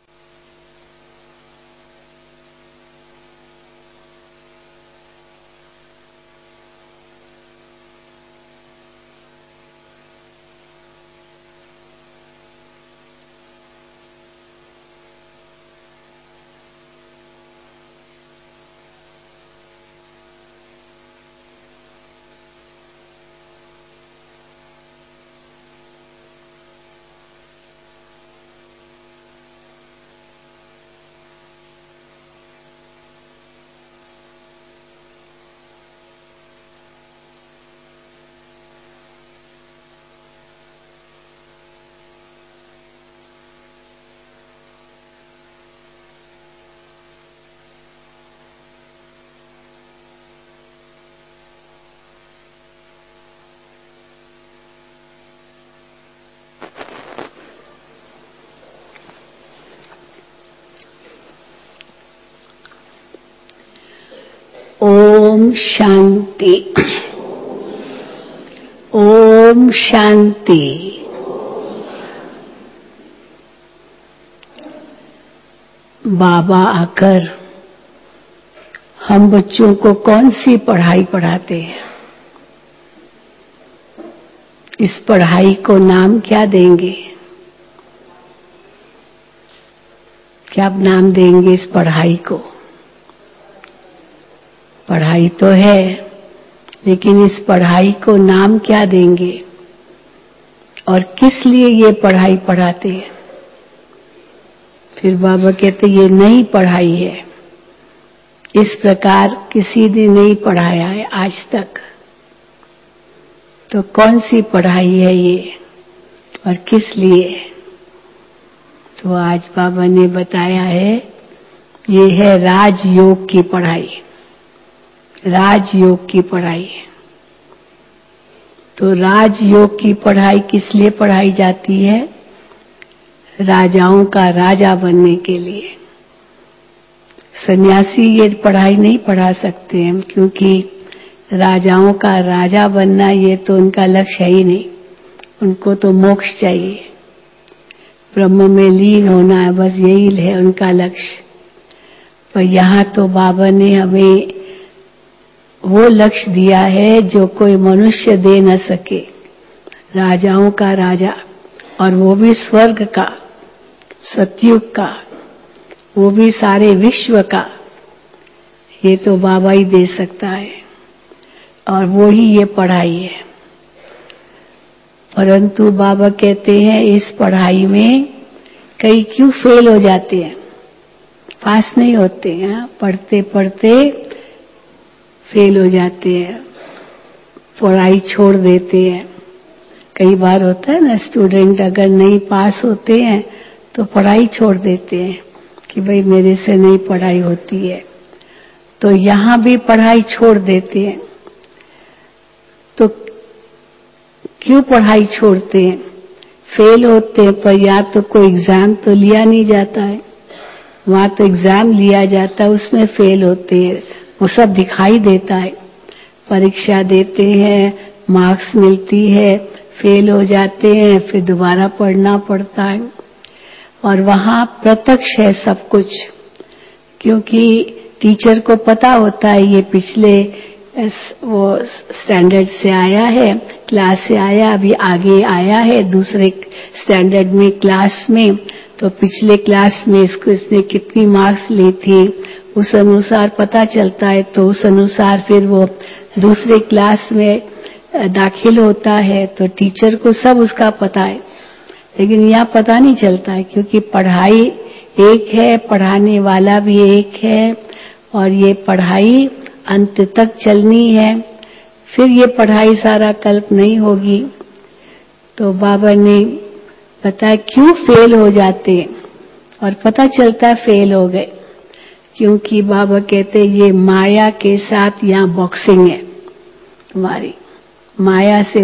ओम शांति। ओम शांति। बाबा आकर हम बच्चों को कौन सी पढ़ाई पढ़ाते हैं? इस पढ़ाई को नाम क्या देंगे? क्या नाम देंगे इस पढ़ाई को? पढ़ाई तो है, लेकिन इस पढ़ाई को नाम क्या देंगे? और किस लिए ये पढ़ाई पढ़ाते हैं? फिर बाबा कहते ये नई पढ़ाई है, इस प्रकार किसी ने नहीं पढ़ाया है आज तक। तो कौन सी पढ़ाई है ये और किस लिए? तो आज बाबा ने बताया है ये है राजयोग की पढ़ाई। राजयोग की पढ़ाई। तो राजयोग की पढ़ाई किस लिए पढ़ाई जाती है? राजाओं का राजा बनने के लिए। सन्यासी ये पढ़ाई नहीं पढ़ा सकते हैं, क्योंकि राजाओं का राजा बनना ये तो उनका लक्ष्य है ही नहीं। उनको तो मोक्ष चाहिए, ब्रह्म में लीन होना है, बस यही है उनका लक्ष्य। पर यहाँ तो बाबा ने हमें वो लक्ष्य दिया है जो कोई मनुष्य दे न सके। राजाओं का राजा, और वो भी स्वर्ग का, सतयुग का, वो भी सारे विश्व का। ये तो बाबा ही दे सकता है, और वो ही ये पढ़ाई है। परंतु बाबा कहते हैं इस पढ़ाई में कई क्यों फेल हो जाते हैं, पास नहीं होते हैं। पढ़ते पढ़ते फेल हो जाते हैं, पढ़ाई छोड़ देते हैं। कई बार होता है ना, स्टूडेंट अगर नहीं पास होते हैं तो पढ़ाई छोड़ देते हैं कि भाई मेरे से नहीं पढ़ाई होती है। तो यहाँ भी पढ़ाई छोड़ देते हैं। तो क्यों पढ़ाई छोड़ते हैं? फेल होते हैं, पर या तो कोई एग्जाम तो लिया नहीं जाता है, वहां तो एग्जाम लिया जाता है, उसमें फेल होते हैं, वो सब दिखाई देता है। परीक्षा देते हैं, मार्क्स मिलती है, फेल हो जाते हैं, फिर दोबारा पढ़ना पड़ता है। और वहां प्रत्यक्ष है सब कुछ, क्योंकि टीचर को पता होता है ये पिछले वो स्टैंडर्ड से आया है, क्लास से आया, अभी आगे आया है दूसरे स्टैंडर्ड में क्लास में, तो पिछले क्लास में इसने कितनी मार्क्स ली थी उस अनुसार पता चलता है। तो उस अनुसार फिर वो दूसरे क्लास में दाखिल होता है, तो टीचर को सब उसका पता है। लेकिन यहाँ पता नहीं चलता है, क्योंकि पढ़ाई एक है, पढ़ाने वाला भी एक है, और ये पढ़ाई अंत तक चलनी है। फिर ये पढ़ाई सारा कल्प नहीं होगी। तो बाबा ने बताया क्यों फेल हो जाते हैं, और पता चलता है फेल हो गए, क्योंकि बाबा कहते ये माया के साथ यहाँ बॉक्सिंग है। तुम्हारी माया से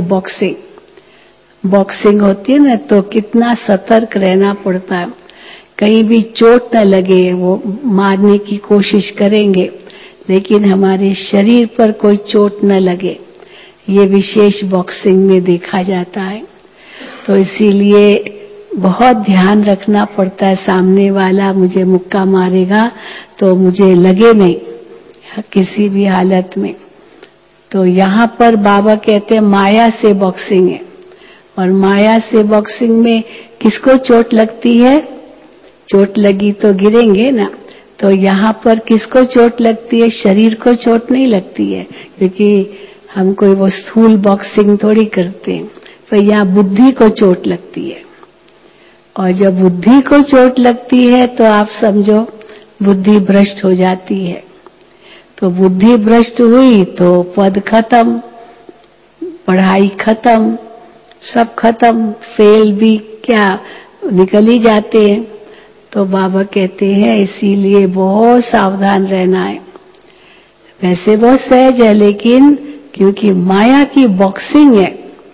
बॉक्सिंग होती है ना, तो कितना सतर्क रहना पड़ता है, कहीं भी चोट न लगे। वो मारने की कोशिश करेंगे, लेकिन हमारे शरीर पर कोई चोट न लगे, ये विशेष बॉक्सिंग में देखा जाता है। तो इसीलिए बहुत ध्यान रखना पड़ता है, सामने वाला मुझे मुक्का मारेगा तो मुझे लगे नहीं किसी भी हालत में। तो यहाँ पर बाबा कहते हैं माया से बॉक्सिंग है, और माया से बॉक्सिंग में किसको चोट लगती है? चोट लगी तो गिरेंगे ना। तो यहाँ पर किसको चोट लगती है? शरीर को चोट नहीं लगती है, क्योंकि हम कोई वो स्थूल बॉक्सिंग थोड़ी करते हैं। पर यहाँ बुद्धि को चोट लगती है, और जब बुद्धि को चोट लगती है तो आप समझो बुद्धि भ्रष्ट हो जाती है। तो बुद्धि भ्रष्ट हुई तो पद खत्म, पढ़ाई खत्म, सब खत्म, फेल भी क्या निकल ही जाते हैं। तो बाबा कहते हैं इसीलिए बहुत सावधान रहना है। वैसे बहुत सहज है, लेकिन क्योंकि माया की बॉक्सिंग है,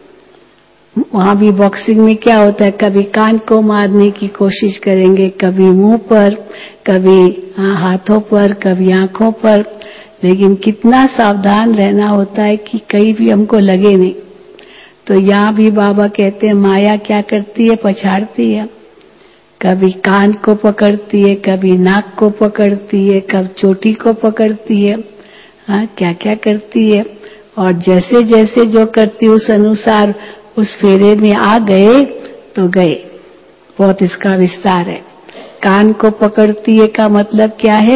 वहां भी बॉक्सिंग में क्या होता है, कभी कान को मारने की कोशिश करेंगे, कभी मुंह पर, कभी हाथों पर, कभी आंखों पर, लेकिन कितना सावधान रहना होता है कि कहीं भी हमको लगे नहीं। तो यहाँ भी बाबा कहते हैं माया क्या करती है, पछाड़ती है, कभी कान को पकड़ती है, कभी नाक को पकड़ती है, कभी चोटी को पकड़ती है, क्या क्या करती है। और जैसे जैसे जो करती उस अनुसार उस फेरे में आ गए तो गए। बहुत इसका विस्तार है। कान को पकड़ती है का मतलब क्या है?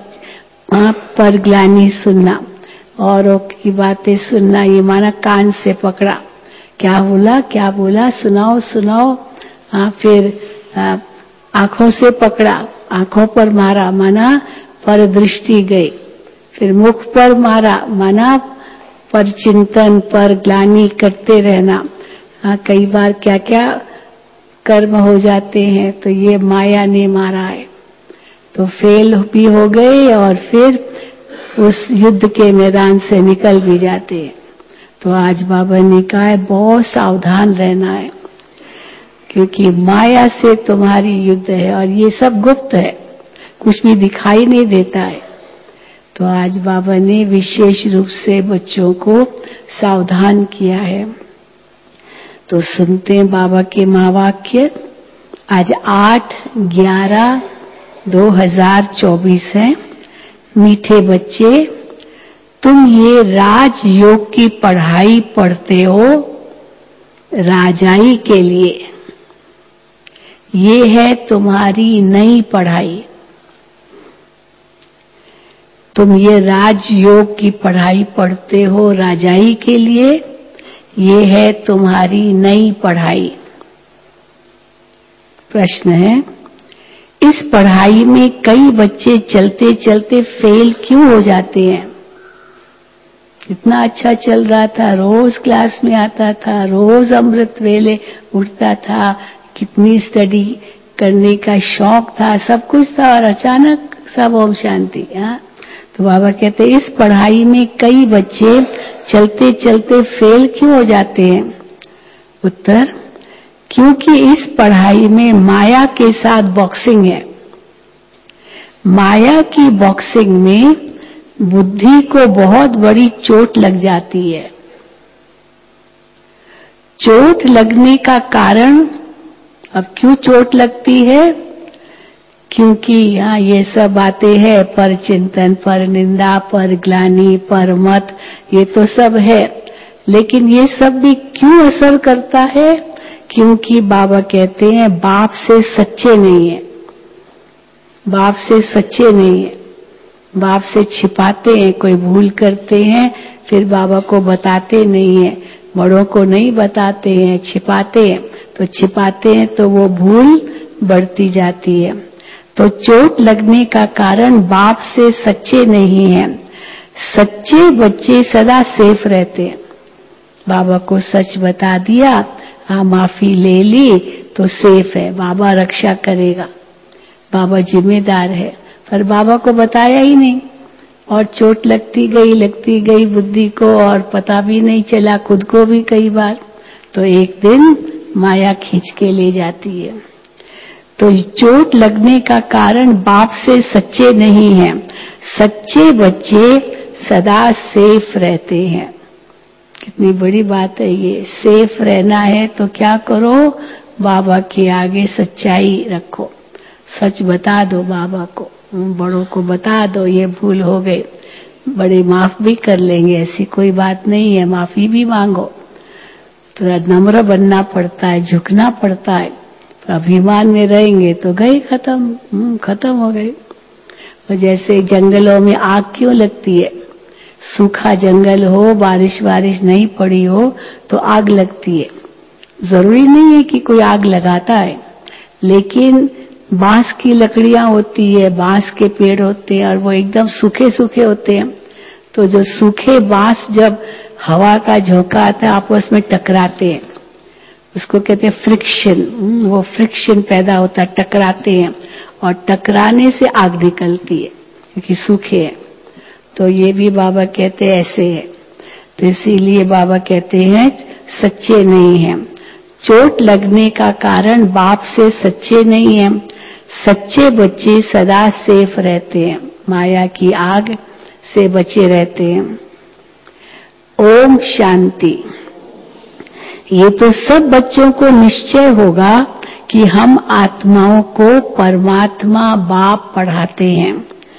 पर ग्लानि सुनना, औरों की बातें सुनना, ये माना कान से पकड़ा, क्या बोला क्या बोला, सुनाओ सुनाओ। फिर आंखों से पकड़ा, आंखों पर मारा, माना पर दृष्टि गई। फिर मुख पर मारा, माना पर चिंतन, पर ग्लानि करते रहना। कई बार क्या क्या कर्म हो जाते हैं, तो ये माया ने मारा है। तो फेल भी हो गए और फिर उस युद्ध के मैदान से निकल भी जाते हैं। तो आज बाबा ने कहा है बहुत सावधान रहना है, क्योंकि माया से तुम्हारी युद्ध है, और ये सब गुप्त है, कुछ भी दिखाई नहीं देता है। तो आज बाबा ने विशेष रूप से बच्चों को सावधान किया है। तो सुनते हैं बाबा के महावाक्य। आज 8/11/2024 है। मीठे बच्चे, तुम ये राजयोग की पढ़ाई पढ़ते हो राजाई के लिए। ये है तुम्हारी नई पढ़ाई। तुम ये राजयोग की पढ़ाई पढ़ते हो राजाई के लिए, ये है तुम्हारी नई पढ़ाई। प्रश्न है, इस पढ़ाई में कई बच्चे चलते चलते फेल क्यों हो जाते हैं? कितना अच्छा चल रहा था, रोज क्लास में आता था, रोज अमृत वेले उठता था, कितनी स्टडी करने का शौक था, सब कुछ था, और अचानक सब ओम शांति। तो बाबा कहते हैं इस पढ़ाई में कई बच्चे चलते चलते फेल क्यों हो जाते हैं? उत्तर, क्योंकि इस पढ़ाई में माया के साथ बॉक्सिंग है। माया की बॉक्सिंग में बुद्धि को बहुत बड़ी चोट लग जाती है। चोट लगने का कारण, अब क्यों चोट लगती है? क्योंकि यहाँ ये सब बातें हैं, पर चिंतन, पर निंदा, पर ग्लानि, पर मत, ये तो सब है। लेकिन ये सब भी क्यों असर करता है? क्योंकि बाबा कहते हैं बाप से सच्चे नहीं है, बाप से सच्चे नहीं है, बाप से छिपाते हैं। कोई भूल करते हैं फिर बाबा को बताते नहीं है, बड़ों को नहीं बताते हैं, छिपाते हैं। तो छिपाते हैं तो वो भूल बढ़ती जाती है। तो चोट लगने का कारण बाप से सच्चे नहीं है। सच्चे बच्चे सदा सेफ रहते हैं। बाबा को सच बता दिया, माफी ले ली तो सेफ है, बाबा रक्षा करेगा, बाबा जिम्मेदार है। पर बाबा को बताया ही नहीं, और चोट लगती गई बुद्धि को, और पता भी नहीं चला खुद को भी कई बार। तो एक दिन माया खींच के ले जाती है। तो चोट लगने का कारण बाप से सच्चे नहीं है। सच्चे बच्चे सदा सेफ रहते हैं। कितनी बड़ी बात है ये। सेफ रहना है तो क्या करो? बाबा के आगे सच्चाई रखो, सच बता दो बाबा को, बड़ों को बता दो ये भूल हो गई, बड़े माफ भी कर लेंगे, ऐसी कोई बात नहीं है, माफी भी मांगो। थोड़ा नम्र बनना पड़ता है, झुकना पड़ता है। तो अभिमान में रहेंगे तो गई खत्म हो गई। और जैसे जंगलों में आग क्यों लगती है, सूखा जंगल हो, बारिश नहीं पड़ी हो तो आग लगती है। जरूरी नहीं है कि कोई आग लगाता है, लेकिन बांस की लकड़ियां होती है, बांस के पेड़ होते हैं और वो एकदम सूखे सूखे होते हैं, तो जो सूखे बांस जब हवा का झोंका आता है आपस में टकराते हैं, उसको कहते हैं फ्रिक्शन। वो फ्रिक्शन पैदा होता है, टकराते हैं और टकराने से आग निकलती है क्योंकि सूखे हैं। तो ये भी बाबा कहते हैं ऐसे है। तो इसीलिए बाबा कहते हैं सच्चे नहीं हैं। चोट लगने का कारण बाप से सच्चे नहीं हैं। सच्चे बच्चे सदा सेफ रहते हैं, माया की आग से बचे रहते हैं। ओम शांति। ये तो सब बच्चों को निश्चय होगा कि हम आत्माओं को परमात्मा बाप पढ़ाते हैं।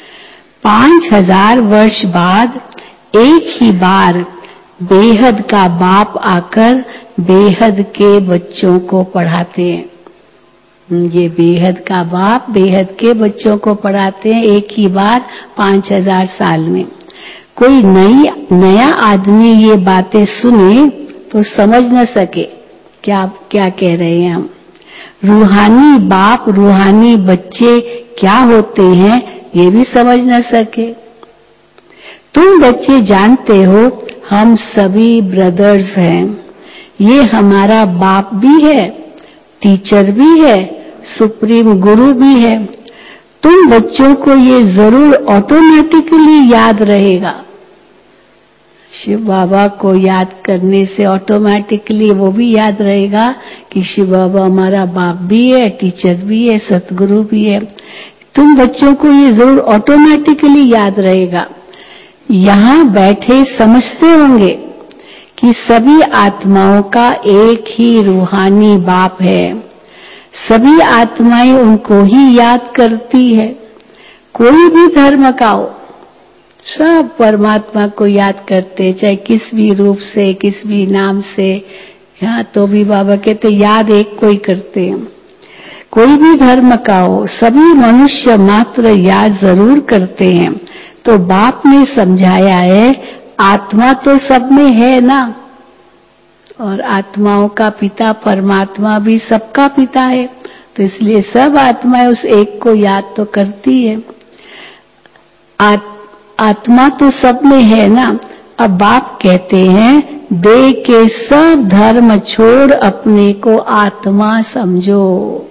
5000 वर्ष बाद एक ही बार बेहद का बाप आकर बेहद के बच्चों को पढ़ाते हैं। ये बेहद का बाप बेहद के बच्चों को पढ़ाते हैं एक ही बार 5000 साल में। कोई नया आदमी ये बातें सुने तो समझ न सके क्या कह रहे हैं हम। रूहानी बाप रूहानी बच्चे क्या होते हैं ये भी समझ न सके। तुम बच्चे जानते हो हम सभी ब्रदर्स हैं। ये हमारा बाप भी है, टीचर भी है, सुप्रीम गुरु भी है। तुम बच्चों को ये जरूर ऑटोमेटिकली याद रहेगा। शिव बाबा को याद करने से ऑटोमेटिकली वो भी याद रहेगा कि शिव बाबा हमारा बाप भी है, टीचर भी है, सतगुरु भी है। तुम बच्चों को ये जरूर ऑटोमेटिकली याद रहेगा। यहाँ बैठे समझते होंगे कि सभी आत्माओं का एक ही रूहानी बाप है। सभी आत्माएं उनको ही याद करती है। कोई भी धर्म का हो, सब परमात्मा को याद करते, चाहे किस भी रूप से, किस भी नाम से। यहाँ तो भी बाबा कहते याद एक को ही करते हैं। कोई भी धर्म का हो, सभी मनुष्य मात्र याद जरूर करते हैं। तो बाप ने समझाया है आत्मा तो सब में है ना, और आत्माओं का पिता परमात्मा भी सबका पिता है। तो इसलिए सब आत्माएं उस एक को याद तो करती है। आत्मा तो सब में है ना। अब बाप कहते हैं देह के सब धर्म छोड़ अपने को आत्मा समझो।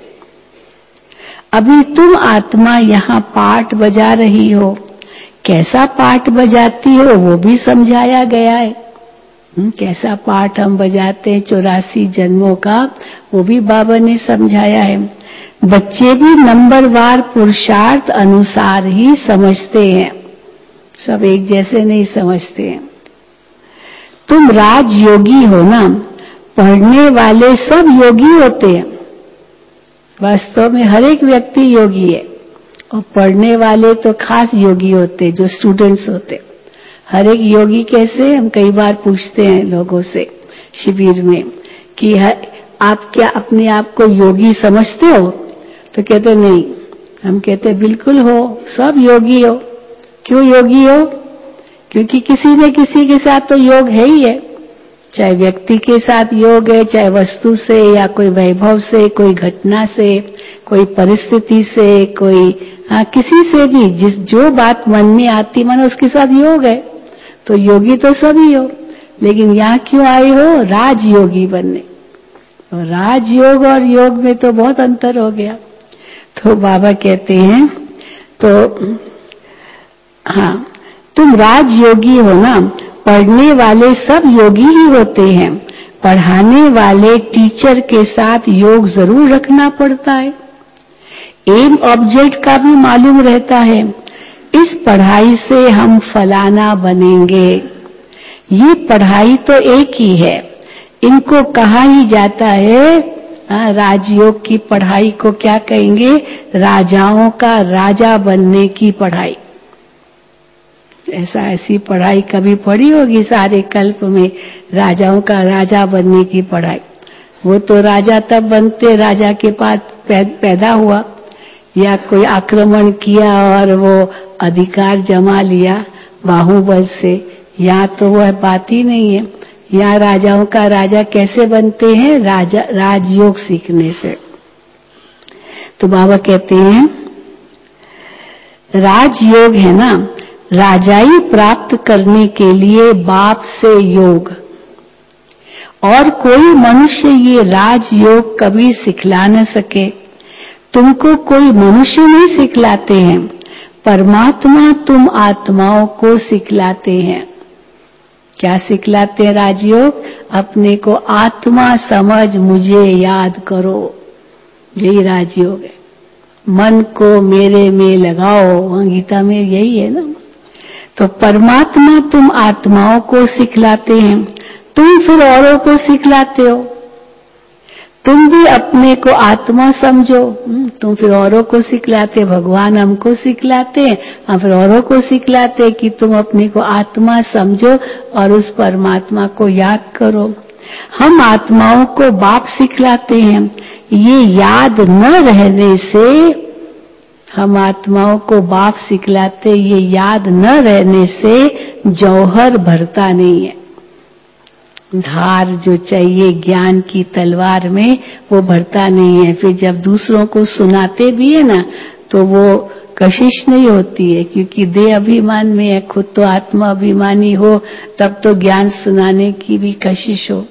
अभी तुम आत्मा यहाँ पाठ बजा रही हो, कैसा पाठ बजाती हो वो भी समझाया गया है। कैसा पाठ हम बजाते हैं 84 जन्मों का, वो भी बाबा ने समझाया है। बच्चे भी नंबरवार पुरुषार्थ अनुसार ही समझते हैं, सब एक जैसे नहीं समझते हैं। तुम राजयोगी हो ना, पढ़ने वाले सब योगी होते हैं। वास्तव में हर एक व्यक्ति योगी है, और पढ़ने वाले तो खास योगी होते जो स्टूडेंट्स होते। हर एक योगी कैसे, हम कई बार पूछते हैं लोगों से शिविर में कि आप क्या अपने आप को योगी समझते हो, तो कहते नहीं। हम कहते बिल्कुल हो, सब योगी हो। क्यों योगी हो? क्योंकि किसी न किसी के साथ तो योग है ही है। चाहे व्यक्ति के साथ योग है, चाहे वस्तु से, या कोई वैभव से, कोई घटना से, कोई परिस्थिति से, कोई किसी से भी जो बात मन में आती मानो उसके साथ योग है। तो योगी तो सभी हो, लेकिन यहाँ क्यों आए हो? राजयोगी बनने। और राजयोग और योग में तो बहुत अंतर हो गया। तो बाबा कहते हैं तो हाँ, तुम राजयोगी हो ना, पढ़ने वाले सब योगी ही होते हैं। पढ़ाने वाले टीचर के साथ योग जरूर रखना पड़ता है। एम ऑब्जेक्ट का भी मालूम रहता है। इस पढ़ाई से हम फलाना बनेंगे। ये पढ़ाई तो एक ही है। इनको कहा ही जाता है राजयोग की पढ़ाई को क्या कहेंगे? राजाओं का राजा बनने की पढ़ाई। ऐसी पढ़ाई कभी पढ़ी होगी सारे कल्प में? राजाओं का राजा बनने की पढ़ाई। वो तो राजा तब बनते राजा के पास पैदा हुआ, या कोई आक्रमण किया और वो अधिकार जमा लिया बाहुबल से। यहाँ तो वह बात ही नहीं है। यहाँ राजाओं का राजा कैसे बनते हैं? राजयोग सीखने से। तो बाबा कहते हैं राजयोग है ना, राजाई प्राप्त करने के लिए बाप से योग, और कोई मनुष्य ये राजयोग कभी सिखला न सके। तुमको कोई मनुष्य नहीं सिखलाते हैं, परमात्मा तुम आत्माओं को सिखलाते हैं। क्या सिखलाते हैं राजयोग? अपने को आत्मा समझ मुझे याद करो, यही राजयोग है। मन को मेरे में लगाओ, गीता में यही है ना। तो परमात्मा तुम आत्माओं को सिखलाते हैं, तुम फिर औरों को सिखलाते हो। तुम भी अपने को आत्मा समझो, तुम फिर औरों को सिखलाते। भगवान हमको सिखलाते, हम फिर औरों को सिखलाते कि तुम अपने को आत्मा समझो और उस परमात्मा को याद करो। हम आत्माओं को बाप सिखलाते हैं। ये याद न रहने से, हम आत्माओं को बाप सिखलाते, ये याद न रहने से जौहर भरता नहीं है। धार जो चाहिए ज्ञान की तलवार में, वो भरता नहीं है। फिर जब दूसरों को सुनाते भी है ना, तो वो कशिश नहीं होती है, क्योंकि देह अभिमान में है। खुद तो आत्मा अभिमानी हो तब तो ज्ञान सुनाने की भी कशिश हो,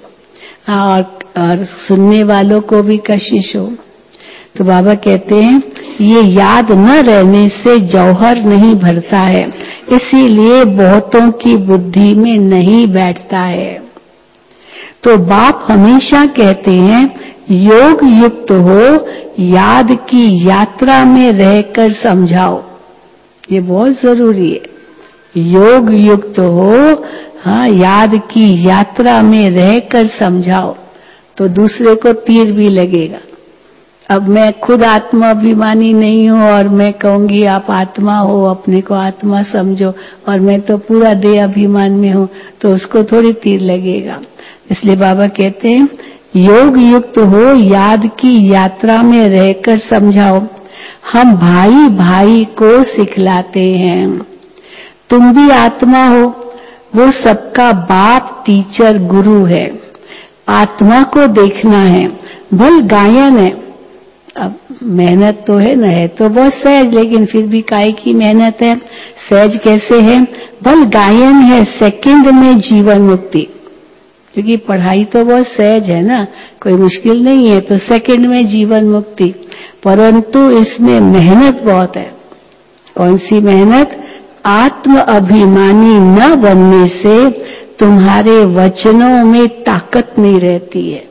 और सुनने वालों को भी कशिश हो। तो बाबा कहते हैं ये याद न रहने से जौहर नहीं भरता है, इसीलिए बहुतों की बुद्धि में नहीं बैठता है। तो बाप हमेशा कहते हैं योग युक्त हो, याद की यात्रा में रहकर समझाओ। ये बहुत जरूरी है। योग युक्त हो, याद की यात्रा में रहकर समझाओ, तो दूसरे को तीर भी लगेगा। अब मैं खुद आत्मा अभिमानी नहीं हूं और मैं कहूंगी आप आत्मा हो, अपने को आत्मा समझो, और मैं तो पूरा देह अभिमान में हूं, तो उसको थोड़ी तीर लगेगा। इसलिए बाबा कहते हैं योग युक्त हो, याद की यात्रा में रहकर समझाओ। हम भाई भाई को सिखलाते हैं। तुम भी आत्मा हो, वो सबका बाप टीचर गुरु है। आत्मा को देखना है, भल गायन है। अब मेहनत तो है ना, है तो बहुत सहज, लेकिन फिर भी काय की मेहनत है। सहज कैसे है? भल गायन है सेकंड में जीवन मुक्ति। क्योंकि पढ़ाई तो बहुत सहज है ना, कोई मुश्किल नहीं है, तो सेकंड में जीवन मुक्ति। परंतु इसमें मेहनत बहुत है। कौन सी मेहनत? आत्म अभिमानी न बनने से तुम्हारे वचनों में ताकत नहीं रहती है।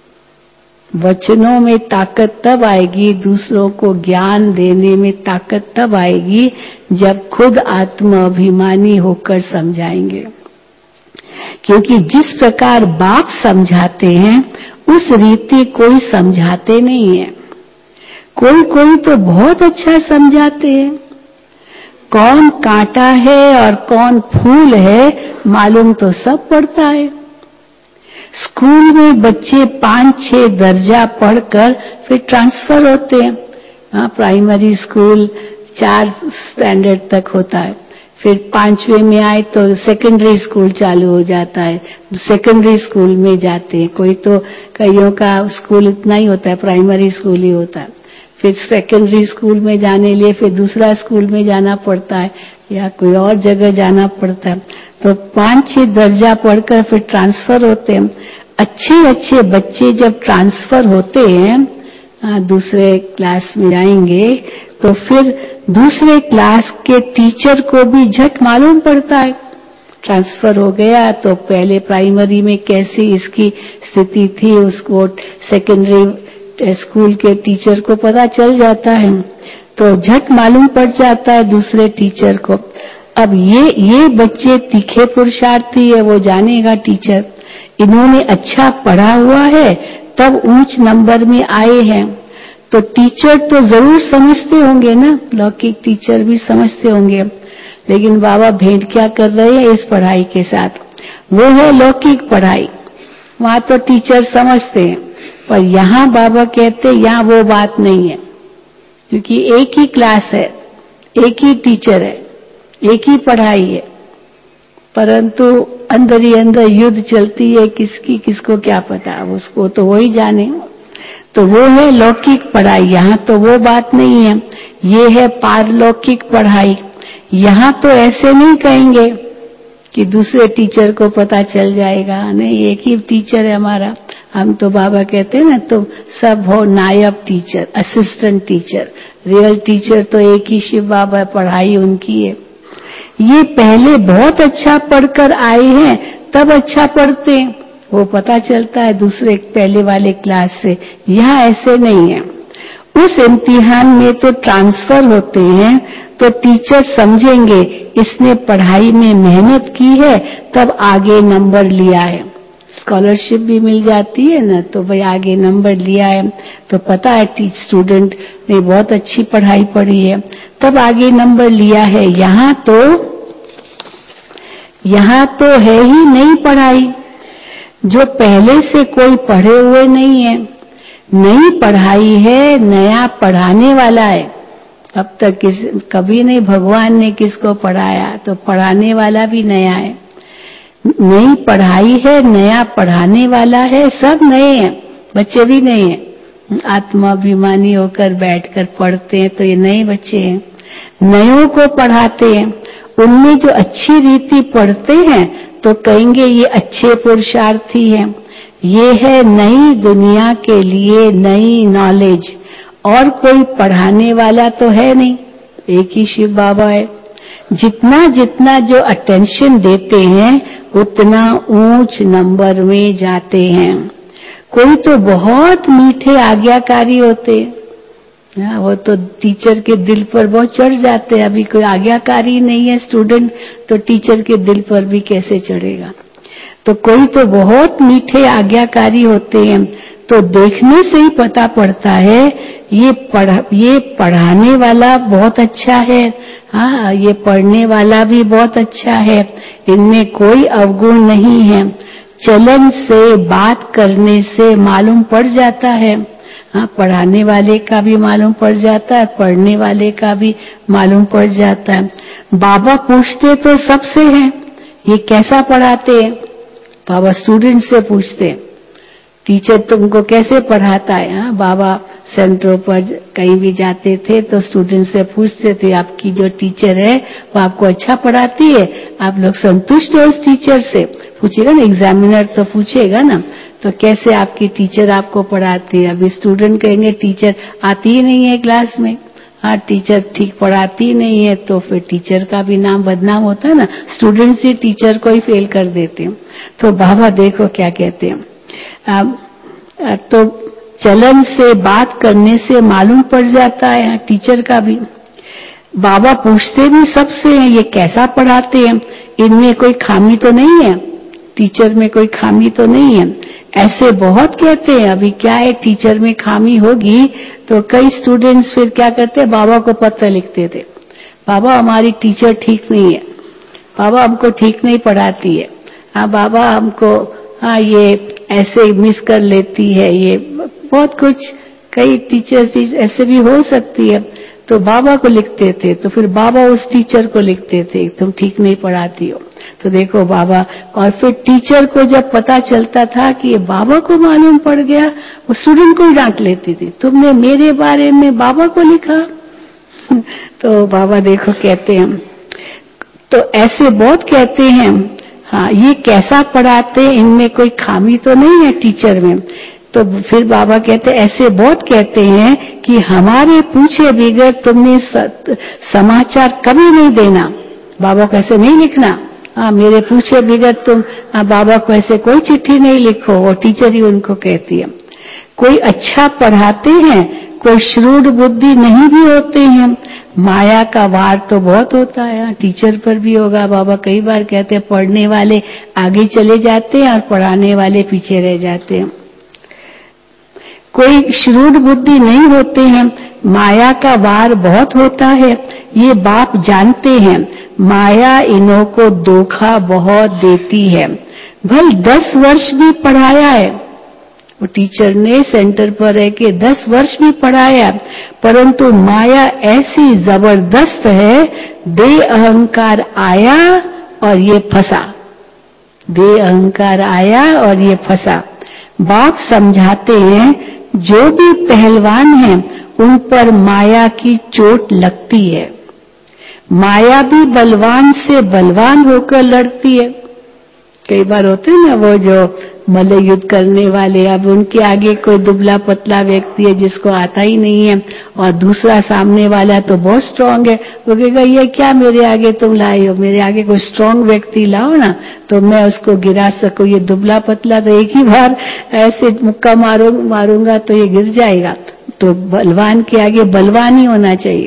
वचनों में ताकत तब आएगी, दूसरों को ज्ञान देने में ताकत तब आएगी जब खुद आत्म अभिमानी होकर समझाएंगे। क्योंकि जिस प्रकार बाप समझाते हैं उस रीति कोई समझाते नहीं है। कोई कोई तो बहुत अच्छा समझाते हैं। कौन कांटा है और कौन फूल है मालूम तो सब पड़ता है। स्कूल में बच्चे 5-6 दर्जा पढ़कर फिर ट्रांसफर होते हैं। प्राइमरी स्कूल 4 स्टैंडर्ड तक होता है, फिर 5वें में आए तो सेकेंडरी स्कूल चालू हो जाता है, सेकेंडरी स्कूल में जाते हैं। कोई तो कईयों का स्कूल इतना ही होता है, प्राइमरी स्कूल ही होता है। फिर सेकेंडरी स्कूल में जाने लिए फिर दूसरा स्कूल में जाना पड़ता है या कोई और जगह जाना पड़ता है। तो 5-6 दर्जा पढ़कर फिर ट्रांसफर होते हैं। अच्छे अच्छे बच्चे जब ट्रांसफर होते हैं, दूसरे क्लास में जाएंगे, तो फिर दूसरे क्लास के टीचर को भी झट मालूम पड़ता है। ट्रांसफर हो गया तो पहले प्राइमरी में कैसी इसकी स्थिति थी, उसको सेकेंडरी स्कूल के टीचर को पता चल जाता है, तो झट मालूम पड़ जाता है दूसरे टीचर को। अब ये बच्चे तीखे पुरुषार्थी है, वो जानेगा टीचर इन्होंने अच्छा पढ़ा हुआ है तब ऊंच नंबर में आए हैं। तो टीचर तो जरूर समझते होंगे ना, लौकिक टीचर भी समझते होंगे, लेकिन बाबा भेंट क्या कर रहे हैं इस पढ़ाई के साथ, वो है लौकिक पढ़ाई। वहां तो टीचर समझते हैं, पर यहाँ बाबा कहते हैं यहाँ वो बात नहीं है, क्योंकि एक ही क्लास है, एक ही टीचर है, एक ही पढ़ाई है, परंतु अंदर ही अंदर युद्ध चलती है, किसकी किसको क्या पता, उसको तो वही जाने। तो वो है लौकिक पढ़ाई, यहाँ तो वो बात नहीं है, ये है पारलौकिक पढ़ाई। यहाँ तो ऐसे नहीं कहेंगे कि दूसरे टीचर को पता चल जाएगा, नहीं, एक ही टीचर है हमारा। हम तो बाबा कहते हैं ना, तो सब हो नायब teacher, assistant teacher, real teacher तो एक ही शिव बाबा, पढ़ाई उनकी है। ये पहले बहुत अच्छा पढ़कर आए हैं, तब अच्छा पढ़ते हैं, वो पता चलता है दूसरे पहले वाले क्लास से। यहाँ ऐसे नहीं है। उस इम्तिहान में तो ट्रांसफर होते हैं, तो टीचर समझेंगे इसने पढ़ाई में मेहनत की है, तब आगे नंबर लिया है। स्कॉलरशिप भी मिल जाती है ना, तो भाई आगे नंबर लिया है, तो पता है स्टूडेंट ने बहुत अच्छी पढ़ाई पढ़ी है, तब आगे नंबर लिया है। यहाँ तो है ही नहीं पढ़ाई, जो पहले से कोई पढ़े हुए नहीं है, नई पढ़ाई है, नया पढ़ाने वाला है। अब तक कभी नहीं भगवान ने किसको पढ़ाया, तो पढ़ाने वाला भी नया है। नई पढ़ाई है, नया पढ़ाने वाला है, सब नए हैं, बच्चे भी नए हैं। आत्माभिमानी होकर बैठकर पढ़ते हैं, तो ये नए बच्चे हैं, नयों को पढ़ाते हैं। उनमें जो अच्छी रीति पढ़ते हैं तो कहेंगे ये अच्छे पुरुषार्थी हैं। ये है नई दुनिया के लिए नई नॉलेज, और कोई पढ़ाने वाला तो है नहीं, एक ही शिव बाबा है। जितना जितना जो अटेंशन देते हैं उतना ऊंच नंबर में जाते हैं। कोई तो बहुत मीठे आज्ञाकारी होते हैं, वो तो टीचर के दिल पर बहुत चढ़ जाते हैं। अभी कोई आज्ञाकारी नहीं है स्टूडेंट, तो टीचर के दिल पर भी कैसे चढ़ेगा। तो कोई तो बहुत मीठे आज्ञाकारी होते हैं, तो देखने से ही पता पड़ता है ये पढ़ाने वाला बहुत अच्छा है, हाँ, ये पढ़ने वाला भी बहुत अच्छा है, इनमें कोई अवगुण नहीं है। चलन से, बात करने से मालूम पड़ जाता है। हाँ, पढ़ाने वाले का भी मालूम पड़ जाता है, पढ़ने वाले का भी मालूम पड़ जाता है। बाबा पूछते तो सबसे हैं, ये कैसा पढ़ाते हैं। बाबा स्टूडेंट से पूछते हैं, टीचर तुमको कैसे पढ़ाता है। हाँ, बाबा सेंटरों पर कहीं भी जाते थे तो स्टूडेंट से पूछते थे, आपकी जो टीचर है वो आपको अच्छा पढ़ाती है, आप लोग संतुष्ट हो उस टीचर से। पूछेगा ना, एग्जामिनर तो पूछेगा ना, तो कैसे आपकी टीचर आपको पढ़ाती है। अभी स्टूडेंट कहेंगे टीचर आती ही नहीं है क्लास में, हाँ, टीचर ठीक पढ़ाती नहीं है, तो फिर टीचर का भी नाम बदनाम होता है ना, स्टूडेंट से टीचर को ही फेल कर देते हैं। तो बाबा देखो क्या कहते हैं, तो चलन से, बात करने से मालूम पड़ जाता है टीचर का भी। बाबा पूछते भी सबसे हैं, ये कैसा पढ़ाते हैं, इनमें कोई खामी तो नहीं है, टीचर में कोई खामी तो नहीं है। ऐसे बहुत कहते हैं। अभी क्या है, टीचर में खामी होगी तो कई स्टूडेंट्स फिर क्या करते हैं, बाबा को पत्र लिखते थे, बाबा हमारी टीचर ठीक नहीं है, बाबा हमको ठीक नहीं पढ़ाती है, हाँ बाबा हमको, हाँ ये ऐसे मिस कर लेती है, ये बहुत कुछ, कई टीचर ऐसे भी हो सकती है। तो बाबा को लिखते थे, तो फिर बाबा उस टीचर को लिखते थे, तुम ठीक नहीं पढ़ाती हो। तो देखो बाबा, और फिर टीचर को जब पता चलता था कि ये बाबा को मालूम पड़ गया, वो स्टूडेंट को ही डांट लेती थी, तुमने मेरे बारे में बाबा को लिखा। तो बाबा देखो कहते हैं, तो ऐसे बहुत कहते हैं, हाँ ये कैसा पढ़ाते, इनमें कोई खामी तो नहीं है टीचर में। तो फिर बाबा कहते, ऐसे बहुत कहते हैं कि हमारे पूछे बगैर तुमने समाचार कभी नहीं देना, बाबा को ऐसे नहीं लिखना, हाँ मेरे पूछे बगैर तुम बाबा को ऐसे कोई चिट्ठी नहीं लिखो, वो टीचर ही उनको कहती है। कोई अच्छा पढ़ाते हैं, कोई श्रूड बुद्धि नहीं भी होते हैं। माया का वार तो बहुत होता है, टीचर पर भी होगा। बाबा कई बार कहते हैं, पढ़ने वाले आगे चले जाते हैं और पढ़ाने वाले पीछे रह जाते हैं। कोई श्रूड बुद्धि नहीं होते हैं, माया का वार बहुत होता है, ये बाप जानते हैं। माया इन्हों को धोखा बहुत देती है। भल 10 वर्ष भी पढ़ाया है, वो टीचर ने सेंटर पर रह के 10 वर्ष भी पढ़ाया, परंतु माया ऐसी जबरदस्त है, दे अहंकार आया और ये फंसा, दे अहंकार आया और ये फंसा। बाप समझाते हैं जो भी पहलवान हैं उन पर माया की चोट लगती है। माया भी बलवान से बलवान होकर लड़ती है। कई बार होते हैं ना वो जो मल्ल युद्ध करने वाले, अब उनके आगे कोई दुबला पतला व्यक्ति है जिसको आता ही नहीं है और दूसरा सामने वाला तो बहुत स्ट्रांग है, वो कहेगा ये क्या मेरे आगे तुम लाए हो, मेरे आगे कोई स्ट्रांग व्यक्ति लाओ ना तो मैं उसको गिरा सकूं। ये दुबला पतला तो एक ही बार ऐसे मुक्का मारूंगा तो ये गिर जाएगा। तो बलवान के आगे बलवान ही होना चाहिए।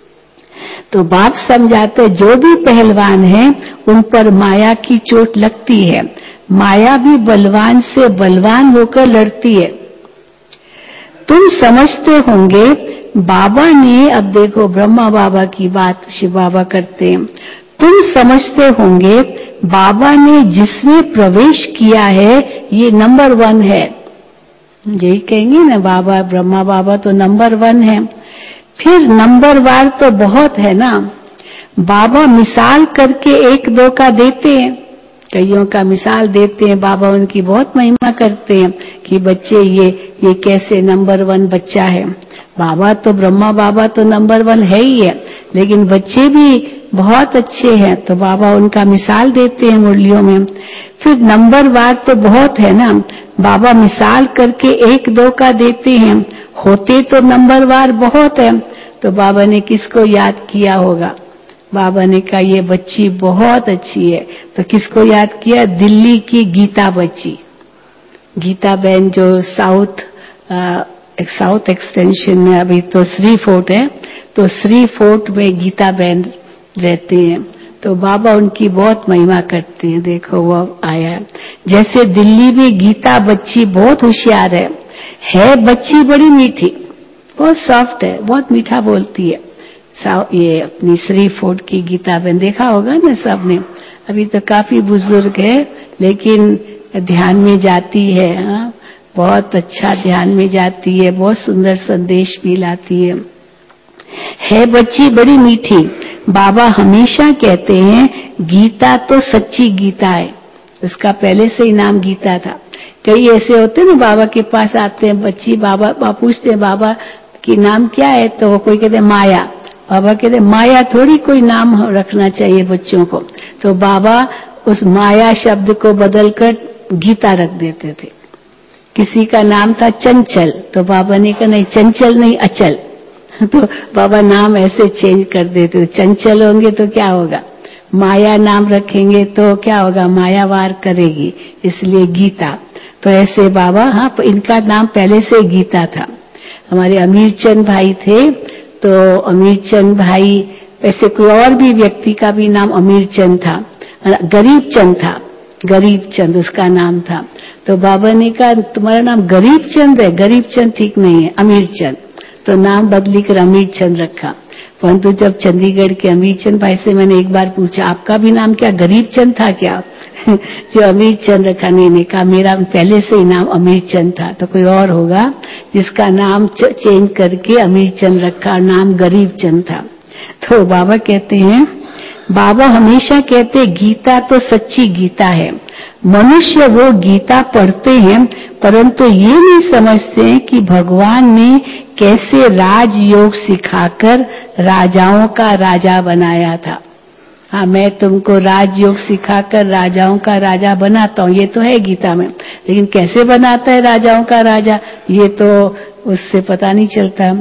तो बाप समझाते जो भी पहलवान है उन पर माया की चोट लगती है। माया भी बलवान से बलवान होकर लड़ती है। तुम समझते होंगे बाबा ने, अब देखो ब्रह्मा बाबा की बात शिव बाबा करते हैं, तुम समझते होंगे बाबा ने जिसमें प्रवेश किया है ये नंबर 1 है। यही कहेंगे ना, बाबा ब्रह्मा बाबा तो नंबर 1 है। फिर नंबर वार तो बहुत है ना। बाबा मिसाल करके 1-2 का देते हैं, कईयों का मिसाल देते हैं, बाबा उनकी बहुत महिमा करते हैं कि बच्चे ये कैसे नंबर 1 बच्चा है। बाबा तो ब्रह्मा बाबा तो नंबर 1 है ही है, लेकिन बच्चे भी बहुत अच्छे हैं तो बाबा उनका मिसाल देते हैं मुरलियों में। फिर नंबर वार तो बहुत है ना, बाबा मिसाल करके 1-2 का देते हैं, होते तो नंबर वार बहुत है। तो बाबा ने किसको याद किया होगा? बाबा ने कहा ये बच्ची बहुत अच्छी है, तो किसको याद किया? दिल्ली की गीता बच्ची, गीता बहन जो साउथ एक्सटेंशन में, अभी तो श्री फोर्ट है, तो श्री फोर्ट में गीता बहन रहते हैं, तो बाबा उनकी बहुत महिमा करते हैं। देखो वो आया है, जैसे दिल्ली में गीता बच्ची बहुत होशियार है बच्ची बड़ी मीठी, बहुत सॉफ्ट है, बहुत मीठा बोलती है। ये अपनी श्री फोर्ट की गीता बहन देखा होगा ना सबने, अभी तो काफी बुजुर्ग है लेकिन ध्यान में जाती है। हाँ, बहुत अच्छा ध्यान में जाती है, बहुत सुंदर संदेश भी लाती है बच्ची बड़ी मीठी। बाबा हमेशा कहते हैं गीता तो सच्ची गीता है, उसका पहले से ही नाम गीता था। कई ऐसे होते हैं ना बाबा के पास आते हैं बच्ची, बाबा पूछते हैं बाबा की नाम क्या है, तो वो कोई कहते माया, बाबा कहते माया थोड़ी कोई नाम रखना चाहिए बच्चों को, तो बाबा उस माया शब्द को बदलकर गीता रख देते थे। किसी का नाम था चंचल, तो बाबा ने कहा नहीं चंचल नहीं अचल, तो बाबा नाम ऐसे चेंज कर देते। चंचल होंगे तो क्या होगा, माया नाम रखेंगे तो क्या होगा, माया वार करेगी, इसलिए गीता। तो ऐसे बाबा, हाँ इनका नाम पहले से गीता था। हमारे अमीरचंद भाई थे, तो अमीरचंद भाई, ऐसे कोई और भी व्यक्ति का भी नाम अमीरचंद था, गरीब चंद था, गरीब चंद उसका नाम था। तो बाबा ने कहा तुम्हारा नाम गरीब चंद है, गरीब चंद ठीक नहीं है, अमीर चंद, तो नाम बदली कर अमीर चंद रखा। परंतु जब चंडीगढ़ के अमीर चंद भाई से मैंने एक बार पूछा आपका भी नाम क्या गरीब चंद था क्या? जो अमीर चंद रखा, नहीं कहा मेरा पहले से ही नाम अमीर चंद था, तो कोई और होगा जिसका नाम चेंज करके अमीर चंद रखा, नाम गरीब चंद था। तो बाबा कहते हैं, बाबा हमेशा कहते गीता तो सच्ची गीता है। मनुष्य वो गीता पढ़ते हैं परंतु ये नहीं समझते कि भगवान ने कैसे राजयोग सिखाकर राजाओं का राजा बनाया था। हाँ, मैं तुमको राजयोग सिखाकर राजाओं का राजा बनाता हूँ, ये तो है गीता में, लेकिन कैसे बनाता है राजाओं का राजा ये तो उससे पता नहीं चलता।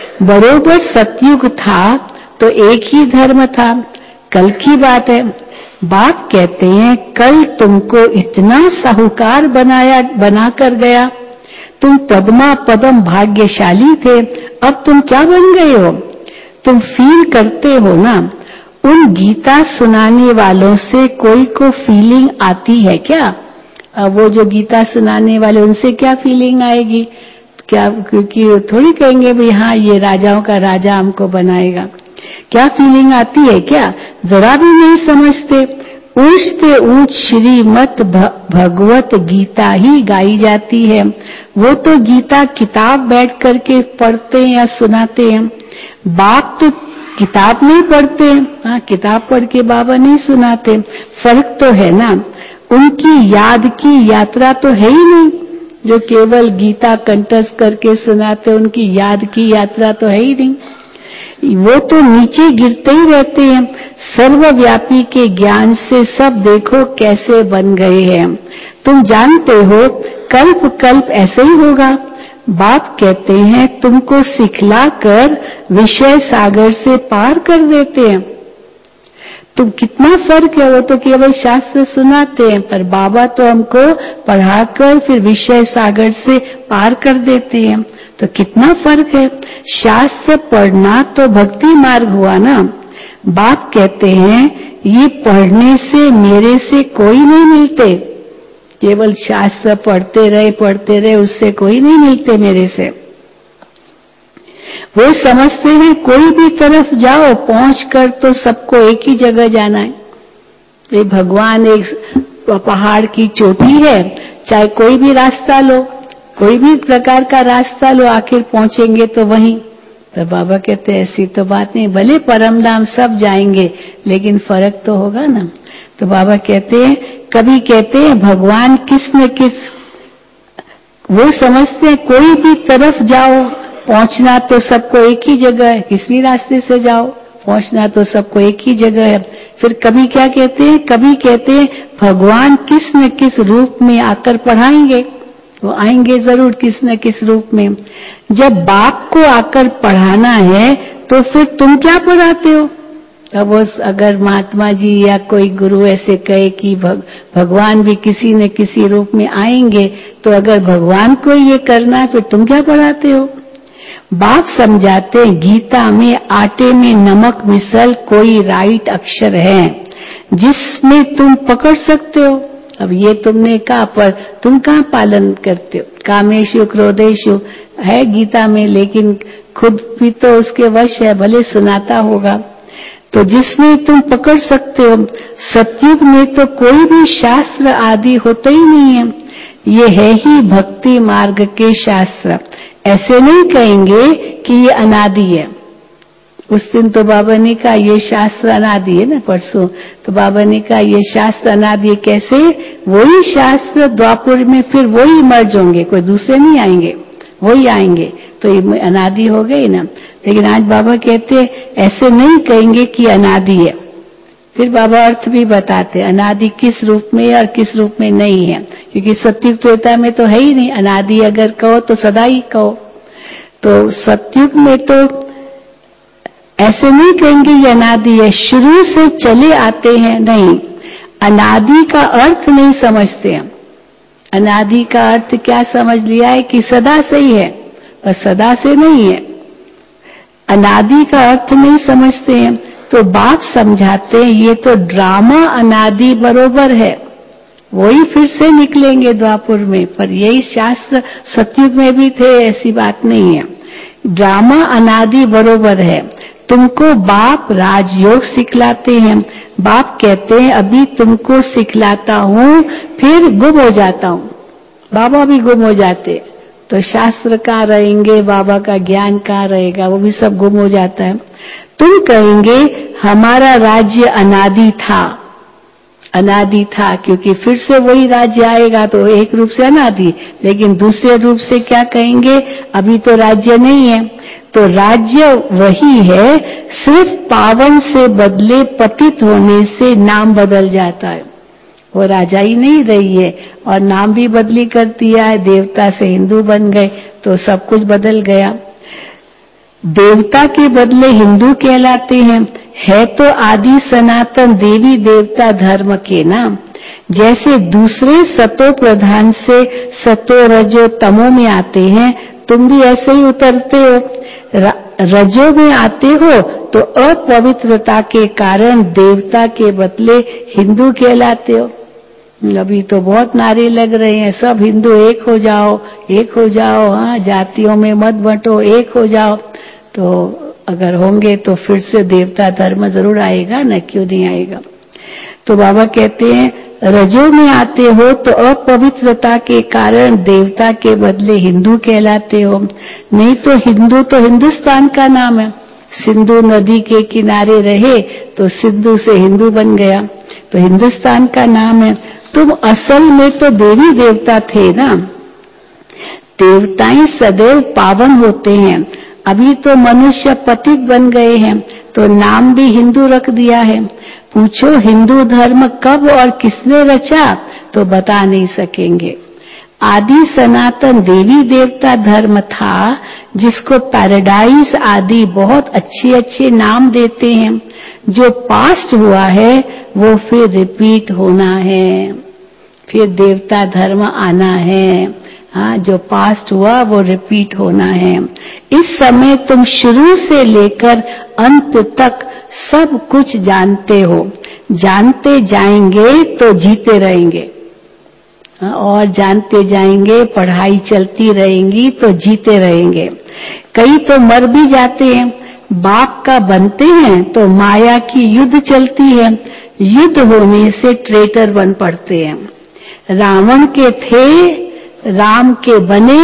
बरोबर सतयुग था तो एक ही धर्म था, कल की बात है। बाप कहते हैं कल तुमको इतना साहूकार बना कर गया, तुम पद्मा पदम भाग्यशाली थे, अब तुम क्या बन गए हो? तुम फील करते हो ना, उन गीता सुनाने वालों से कोई को फीलिंग आती है क्या? अब वो जो गीता सुनाने वाले उनसे क्या फीलिंग आएगी? क्या, क्योंकि वो थोड़ी कहेंगे भाई हाँ ये राजाओं का राजा हमको बनाएगा। क्या फीलिंग आती है क्या? जरा भी नहीं समझते। ऊंचते ऊंच श्रीमत भगवत गीता ही गाई जाती है। वो तो गीता किताब बैठ करके पढ़ते हैं या सुनाते हैं। बाप तो किताब नहीं पढ़ते, हाँ किताब पढ़ के बाबा नहीं सुनाते। फर्क तो है ना। उनकी याद की यात्रा तो है ही नहीं। जो केवल गीता कंठस्थ करके सुनाते, उनकी याद की यात्रा तो है ही नहीं। वो तो नीचे गिरते ही रहते हैं। सर्वव्यापी के ज्ञान से सब देखो कैसे बन गए हैं। तुम जानते हो कल्प कल्प ऐसे ही होगा। बाप कहते हैं तुमको सिखलाकर विषय सागर से पार कर देते हैं। तो कितना फर्क है। वो तो केवल शास्त्र सुनाते हैं, पर बाबा तो हमको पढ़ाकर फिर विषय सागर से पार कर देते हैं। तो कितना फर्क है। शास्त्र पढ़ना तो भक्ति मार्ग हुआ ना। बाप कहते हैं ये पढ़ने से मेरे से कोई नहीं मिलते। केवल शास्त्र पढ़ते रहे उससे कोई नहीं मिलते मेरे से। वो समझते हैं कोई भी तरफ जाओ पहुंचकर तो सबको एक ही जगह जाना है। ये भगवान एक पहाड़ की चोटी है, चाहे कोई भी रास्ता लो, कोई भी प्रकार का रास्ता लो, आखिर पहुंचेंगे तो वहीं। तो बाबा कहते हैं ऐसी तो बात नहीं, भले परम धाम सब जाएंगे लेकिन फर्क तो होगा ना। तो बाबा कहते हैं, कभी कहते हैं भगवान किस न किस, वो समझते हैं कोई भी तरफ जाओ पहुंचना तो सबको एक ही जगह है। किसी रास्ते से जाओ पहुंचना तो सबको एक ही जगह है। फिर कभी क्या कहते हैं, कभी कहते हैं भगवान किस न किस रूप में आकर पढ़ाएंगे। वो आएंगे जरूर किस न किस रूप में। जब बाप को आकर पढ़ाना है तो फिर तुम क्या पढ़ाते हो? अब वो अगर महात्मा जी या कोई गुरु ऐसे कहे कि भगवान भी किसी न किसी रूप में आएंगे, तो अगर भगवान को ये करना है फिर तुम क्या पढ़ाते हो? बाप समझाते हैं गीता में आटे में नमक मिसल कोई राइट अक्षर है जिसमें तुम पकड़ सकते हो। अब ये तुमने कहा, पर तुम कहाँ पालन करते हो? कामेशु क्रोधेशु है गीता में, लेकिन खुद भी तो उसके वश है, भले सुनाता होगा। तो जिसमें तुम पकड़ सकते हो। सतयुग में तो कोई भी शास्त्र आदि होते ही नहीं है। ये है ही भक्ति मार्ग के शास्त्र। ऐसे नहीं कहेंगे कि ये अनादि है। उस दिन तो बाबा ने कहा ये शास्त्र अनादि है ना, परसों तो बाबा ने कहा ये शास्त्र अनादि है। कैसे? वही शास्त्र द्वापर में फिर वही मर्ज होंगे, कोई दूसरे नहीं आएंगे, वही आएंगे, तो ये अनादि हो गई ना। लेकिन आज बाबा कहते ऐसे नहीं कहेंगे कि अनादि है। फिर बाबा अर्थ भी बताते अनादि किस रूप में और किस रूप में नहीं है, क्योंकि सतयुग त्रेता में तो है ही नहीं। अनादि अगर कहो तो सदा ही कहो। तो सतयुग में तो ऐसे नहीं कहेंगे ये अनादि है, शुरू से चले आते हैं, नहीं। अनादि का अर्थ नहीं समझते हम। अनादि का अर्थ क्या समझ लिया है कि सदा से ही है, पर सदा से नहीं है। अनादि का अर्थ नहीं समझते हैं। तो बाप समझाते हैं ये तो ड्रामा अनादि बरोबर है, वही फिर से निकलेंगे द्वापर में, पर यही शास्त्र सतयुग में भी थे, ऐसी बात नहीं है। ड्रामा अनादि बरोबर है। तुमको बाप राजयोग सिखलाते हैं। बाप कहते हैं अभी तुमको सिखलाता हूं फिर गुम हो जाता हूं। बाबा भी गुम हो जाते, तो शास्त्र कहाँ रहेंगे, बाबा का ज्ञान कहाँ रहेगा, वो भी सब गुम हो जाता है। तुम कहेंगे हमारा राज्य अनादि था, अनादि था, क्योंकि फिर से वही राज्य आएगा तो एक रूप से अनादि, लेकिन दूसरे रूप से क्या कहेंगे, अभी तो राज्य नहीं है। तो राज्य वही है, सिर्फ पावन से बदले पतित होने से नाम बदल जाता है। वो राजा ही नहीं रही है और नाम भी बदली कर दिया है, देवता से हिंदू बन गए तो सब कुछ बदल गया। देवता के बदले हिंदू कहलाते हैं, है तो आदि सनातन देवी देवता धर्म के नाम। जैसे दूसरे सतो प्रधान से सतो रजो तमो में आते हैं, तुम भी ऐसे ही उतरते हो। रजो में आते हो तो अपवित्रता के कारण देवता के बदले हिंदू कहलाते हो। अभी तो बहुत नारे लग रहे हैं, सब हिंदू एक हो जाओ, एक हो जाओ, हाँ जातियों में मत बंटो, एक हो जाओ। तो अगर होंगे तो फिर से देवता धर्म जरूर आएगा ना, क्यों नहीं आएगा। तो बाबा कहते हैं रजो में आते हो तो अपवित्रता के कारण देवता के बदले हिंदू कहलाते हो, नहीं तो हिंदू तो हिंदुस्तान का नाम है। सिंधु नदी के किनारे रहे तो सिंधु से हिंदू बन गया, तो हिंदुस्तान का नाम है। तुम असल में तो देवी देवता थे ना। देवताएं सदैव पावन होते हैं, अभी तो मनुष्य पतित बन गए हैं तो नाम भी हिंदू रख दिया है। पूछो हिंदू धर्म कब और किसने रचा, तो बता नहीं सकेंगे। आदि सनातन देवी देवता धर्म था, जिसको पैराडाइज आदि बहुत अच्छे अच्छे नाम देते हैं। जो पास्ट हुआ है वो फिर रिपीट होना है, फिर देवता धर्म आना है। हाँ, जो पास्ट हुआ वो रिपीट होना है। इस समय तुम शुरू से लेकर अंत तक सब कुछ जानते हो, जानते जाएंगे तो जीते रहेंगे, और जानते जाएंगे, पढ़ाई चलती रहेंगी तो जीते रहेंगे। कई तो मर भी जाते हैं, बाप का बनते हैं तो माया की युद्ध चलती है, युद्ध होने से ट्रेटर बन पड़ते हैं। रावण के थे, राम के बने,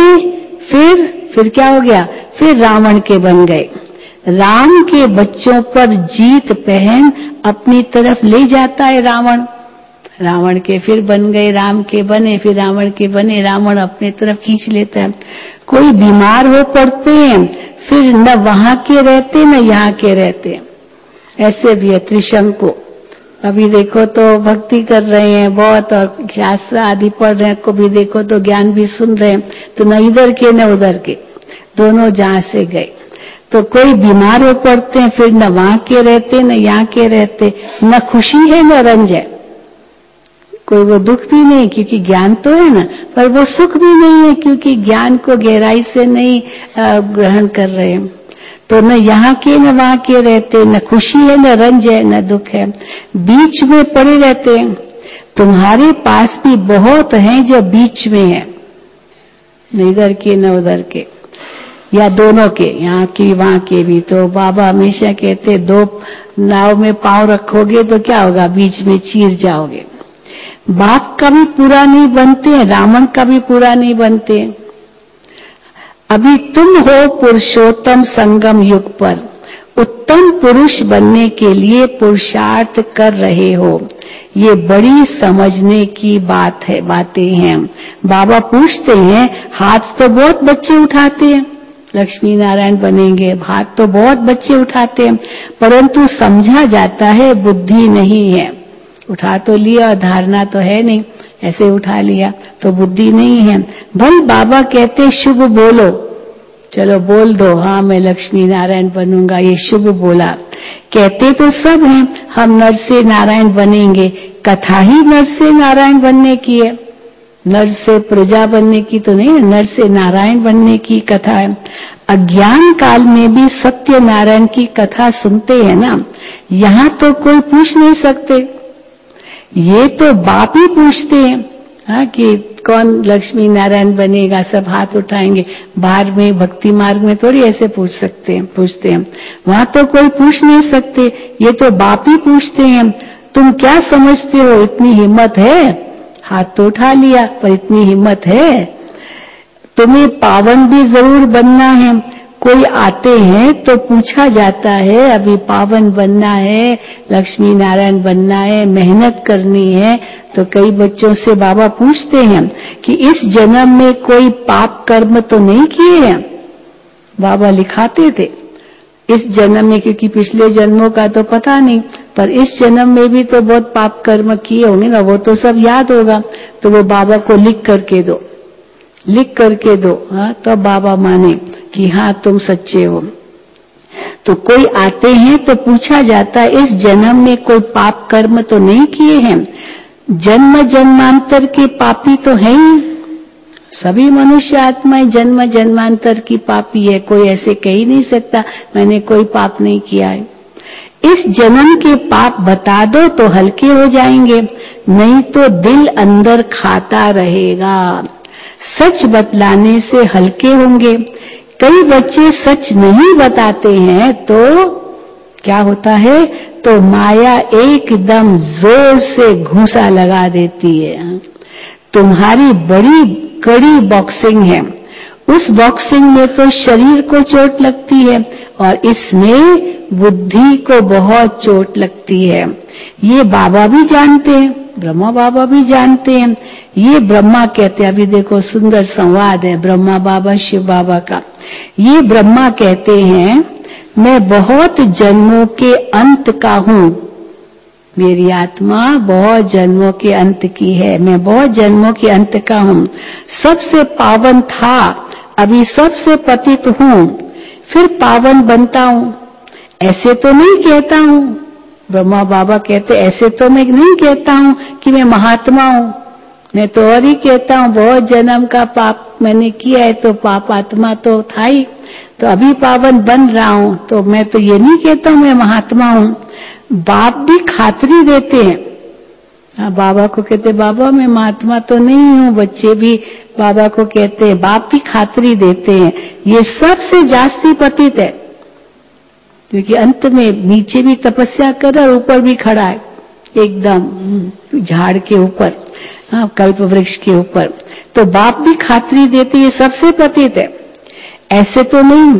फिर क्या हो गया, फिर रावण के बन गए। राम के बच्चों पर जीत पहन अपनी तरफ ले जाता है रावण। रावण के फिर बन गए, राम के बने, फिर रावण के बने, रावण अपने तरफ खींच लेता है। कोई बीमार हो पड़ते हैं, फिर न वहां के रहते न यहाँ के रहते। ऐसे भी है त्रिशंकु। अभी देखो तो भक्ति कर रहे हैं बहुत, और शास्त्र आदि पढ़ रहे हैं, को भी देखो तो ज्ञान भी सुन रहे हैं, तो न इधर के न उधर के, दोनों जहां से गए। तो कोई बीमार हो पड़ते हैं, फिर न वहां के रहते न यहाँ के रहते, न खुशी है न रंज है, कोई वो दुख भी नहीं क्योंकि ज्ञान तो है ना, पर वो सुख भी नहीं है क्योंकि ज्ञान को गहराई से नहीं ग्रहण कर रहे हैं। तो न यहाँ के न वहां के रहते, न खुशी है न रंज है न दुख है, बीच में पड़े रहते हैं। तुम्हारे पास भी बहुत हैं जो बीच में है, न इधर के न उधर के, या दोनों के, यहाँ की वहां के भी। तो बाबा हमेशा कहते दो नाव में पांव रखोगे तो क्या होगा, बीच में चीर जाओगे। बाप का भी पूरा नहीं बनते, रावण का भी पूरा नहीं बनते। अभी तुम हो पुरुषोत्तम संगम युग पर, उत्तम पुरुष बनने के लिए पुरुषार्थ कर रहे हो। ये बड़ी समझने की बातें हैं। बाबा पूछते हैं, हाथ तो बहुत बच्चे उठाते हैं, लक्ष्मी नारायण बनेंगे, हाथ तो बहुत बच्चे उठाते हैं, परंतु समझा जाता है बुद्धि नहीं है। उठा तो लिया, धारणा तो है नहीं, ऐसे उठा लिया तो बुद्धि नहीं है। भाई बाबा कहते शुभ बोलो, चलो बोल दो, हाँ मैं लक्ष्मी नारायण बनूंगा, ये शुभ बोला। कहते तो सब हैं हम नर से नारायण बनेंगे, कथा ही नर से नारायण बनने की है, नर से प्रजा बनने की तो नहीं, नर से नारायण बनने की कथा है। अज्ञान काल में भी सत्य नारायण की कथा सुनते हैं ना, यहाँ तो कोई पूछ नहीं सकते, ये तो बाप ही पूछते हैं, हाँ, कि कौन लक्ष्मी नारायण बनेगा, सब हाथ उठाएंगे। बाहर में भक्ति मार्ग में थोड़ी ऐसे पूछते हैं, वहां तो कोई पूछ नहीं सकते, ये तो बाप ही पूछते हैं। तुम क्या समझते हो, इतनी हिम्मत है, हाथ तो उठा लिया पर इतनी हिम्मत है। तुम्हें पावन भी जरूर बनना है, कोई आते हैं तो पूछा जाता है अभी पावन बनना है, लक्ष्मी नारायण बनना है, मेहनत करनी है। तो कई बच्चों से बाबा पूछते हैं कि इस जन्म में कोई पाप कर्म तो नहीं किए हैं। बाबा लिखाते थे इस जन्म में, क्योंकि पिछले जन्मों का तो पता नहीं, पर इस जन्म में भी तो बहुत पाप कर्म किए होंगे ना, वो तो सब याद होगा। तो वो बाबा को लिख करके दो, हाँ, तो बाबा माने कि हाँ तुम सच्चे हो। तो कोई आते हैं तो पूछा जाता है इस जन्म में कोई पाप कर्म तो नहीं किए हैं। जन्म जन्मांतर के पापी तो है ही, सभी मनुष्य आत्माएं जन्म जन्मांतर की पापी है, कोई ऐसे कह ही नहीं सकता मैंने कोई पाप नहीं किया है। इस जन्म के पाप बता दो तो हल्के हो जाएंगे, नहीं तो दिल अंदर खाता रहेगा। सच बतलाने से हल्के होंगे। कई बच्चे सच नहीं बताते हैं तो क्या होता है, तो माया एकदम जोर से घूंसा लगा देती है। तुम्हारी बड़ी कड़ी बॉक्सिंग है, उस बॉक्सिंग में तो शरीर को चोट लगती है और इसमें बुद्धि को बहुत चोट लगती है। ये बाबा भी जानते हैं, ब्रह्मा बाबा भी जानते हैं। ये ब्रह्मा कहते हैं, अभी देखो सुंदर संवाद है ब्रह्मा बाबा शिव बाबा का। ये ब्रह्मा कहते हैं, मैं बहुत जन्मों के अंत का हूं, मेरी आत्मा बहुत जन्मों के अंत की है, मैं बहुत जन्मों के अंत का हूं। सबसे पावन था, अभी सबसे पतित हूं, फिर पावन बनता हूं। ऐसे तो नहीं कहता हूं, ब्रह्मा बाबा कहते ऐसे तो मैं नहीं कहता हूं कि मैं महात्मा हूं, मैं तो और ही कहता हूं बहुत जन्म का पाप मैंने किया है, तो पाप आत्मा तो था ही, तो अभी पावन बन रहा हूं, तो मैं तो ये नहीं कहता हूं मैं महात्मा हूं। बाप भी खातरी देते हैं, बाबा को कहते बाबा मैं महात्मा तो नहीं हूं, बच्चे भी बाबा को कहते हैं, बाप भी खातरी देते हैं ये सबसे जास्ती पतित है, क्योंकि अंत में नीचे भी तपस्या कर रहा है, ऊपर भी खड़ा है एकदम झाड़ के ऊपर, कल्प वृक्ष के ऊपर। तो बाप भी खातरी देते ये सबसे पतित है, ऐसे तो नहीं।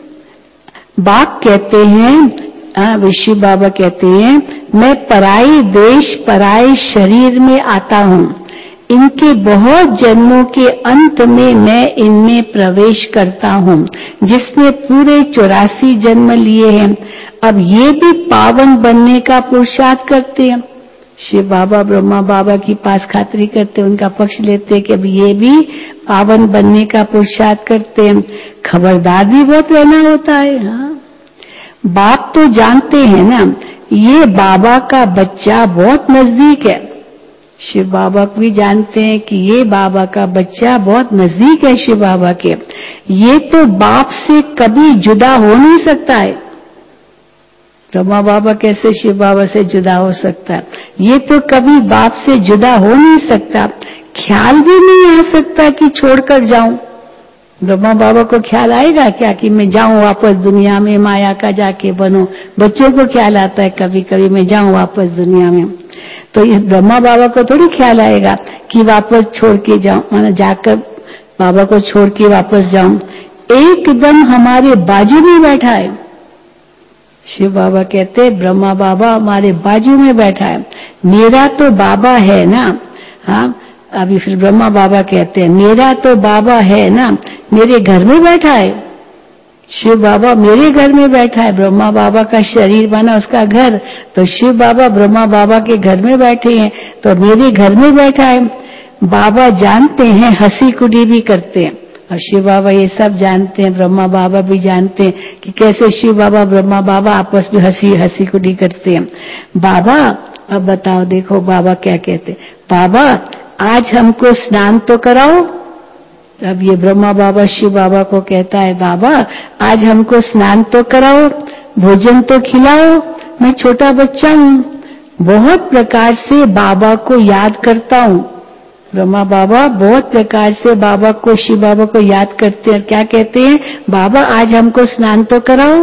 बाप कहते हैं, विश्व बाबा कहते हैं, मैं पराई देश पराए शरीर में आता हूं, इनके बहुत जन्मों के अंत में मैं इनमें प्रवेश करता हूं, जिसने पूरे 84 जन्म लिए हैं। अब ये भी पावन बनने का पुरुषार्थ करते हैं। शिव बाबा ब्रह्मा बाबा की पास खातरी करते हैं, उनका पक्ष लेते हैं कि अब ये भी पावन बनने का पुरुषार्थ करते हैं। खबरदार भी बहुत रहना होता है। हाँ, बाप तो जानते हैं ना, ये बाबा का बच्चा बहुत नजदीक है। शिव बाबा भी जानते हैं कि ये बाबा का बच्चा बहुत नजदीक है शिव बाबा के, ये तो बाप से कभी जुदा हो नहीं सकता है। ब्रह्मा बाबा कैसे शिव बाबा से जुदा हो सकता है, ये तो कभी बाप से जुदा हो नहीं सकता। ख्याल भी नहीं आ सकता कि छोड़कर जाऊं। ब्रह्मा बाबा को ख्याल आएगा क्या कि मैं जाऊं वापस दुनिया में, माया का जाके बनूं। बच्चों को ख्याल आता है कभी कभी मैं जाऊं वापस दुनिया में, तो इस ब्रह्मा बाबा को थोड़ी ख्याल आएगा कि वापस छोड़ के जाऊं, माना जाकर बाबा को छोड़ के वापस जाऊं। एकदम हमारे बाजू में बैठा है। शिव बाबा कहते ब्रह्मा बाबा हमारे बाजू में बैठा है, मेरा तो बाबा है ना। हाँ, अभी फिर ब्रह्मा बाबा कहते हैं मेरा तो बाबा है ना, मेरे घर में बैठा है। शिव बाबा मेरे घर में बैठा है, ब्रह्मा बाबा का शरीर बना उसका घर, तो शिव बाबा ब्रह्मा बाबा के घर में बैठे हैं, तो मेरे घर में बैठा है। बाबा जानते हैं, हंसी कुड़ी भी करते हैं, और शिव बाबा ये सब जानते हैं, ब्रह्मा बाबा भी जानते हैं कि कैसे शिव बाबा ब्रह्मा बाबा आपस में हंसी कुड़ी करते हैं। बाबा अब बताओ, देखो बाबा क्या कहते, बाबा आज हमको स्नान तो कराओ। अब ये ब्रह्मा बाबा शिव बाबा को कहता है, बाबा आज हमको स्नान तो कराओ, भोजन तो खिलाओ, मैं छोटा बच्चा हूं। बहुत प्रकार से बाबा को याद करता हूं। ब्रह्मा बाबा बहुत प्रकार से बाबा को, शिव बाबा को याद करते हैं, क्या कहते हैं, बाबा आज हमको स्नान तो कराओ,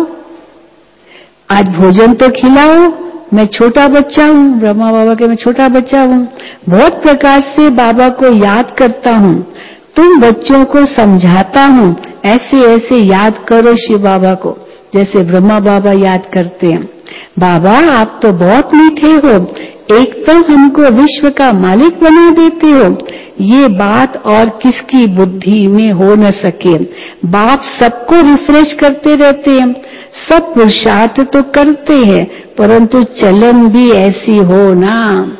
आज भोजन तो खिलाओ, मैं छोटा बच्चा हूं। ब्रह्मा बाबा के मैं छोटा बच्चा हूं, बहुत प्रकार से बाबा को याद करता हूं, तुम बच्चों को समझाता हूं, ऐसे ऐसे याद करो शिव बाबा को, जैसे ब्रह्मा बाबा याद करते हैं। बाबा आप तो बहुत मीठे हो, एक तो हमको विश्व का मालिक बना देते हो, ये बात और किसकी बुद्धि में हो न सके। बाप सबको रिफ्रेश करते रहते हैं, सब पुरुषार्थ तो करते हैं, परंतु चलन भी ऐसी हो ना।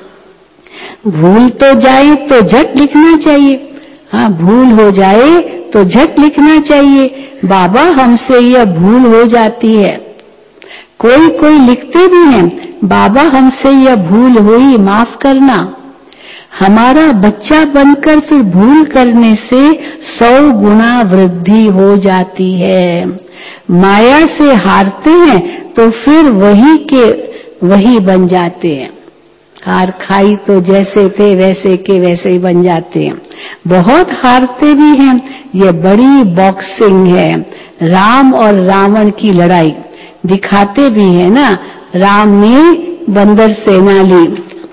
भूल तो जाए तो झट लिखना चाहिए। हाँ, भूल हो जाए तो झट लिखना चाहिए, बाबा हमसे यह भूल हो जाती है। कोई कोई लिखते भी हैं, बाबा हमसे यह भूल हुई, माफ करना। हमारा बच्चा बनकर फिर भूल करने से 100 गुना वृद्धि हो जाती है। माया से हारते हैं तो फिर वही के वही बन जाते हैं। हार खाई तो जैसे थे वैसे के वैसे ही बन जाते हैं। बहुत हारते भी हैं। ये बड़ी बॉक्सिंग है, राम और रावण की लड़ाई दिखाते भी है ना। राम ने बंदर सेना ली,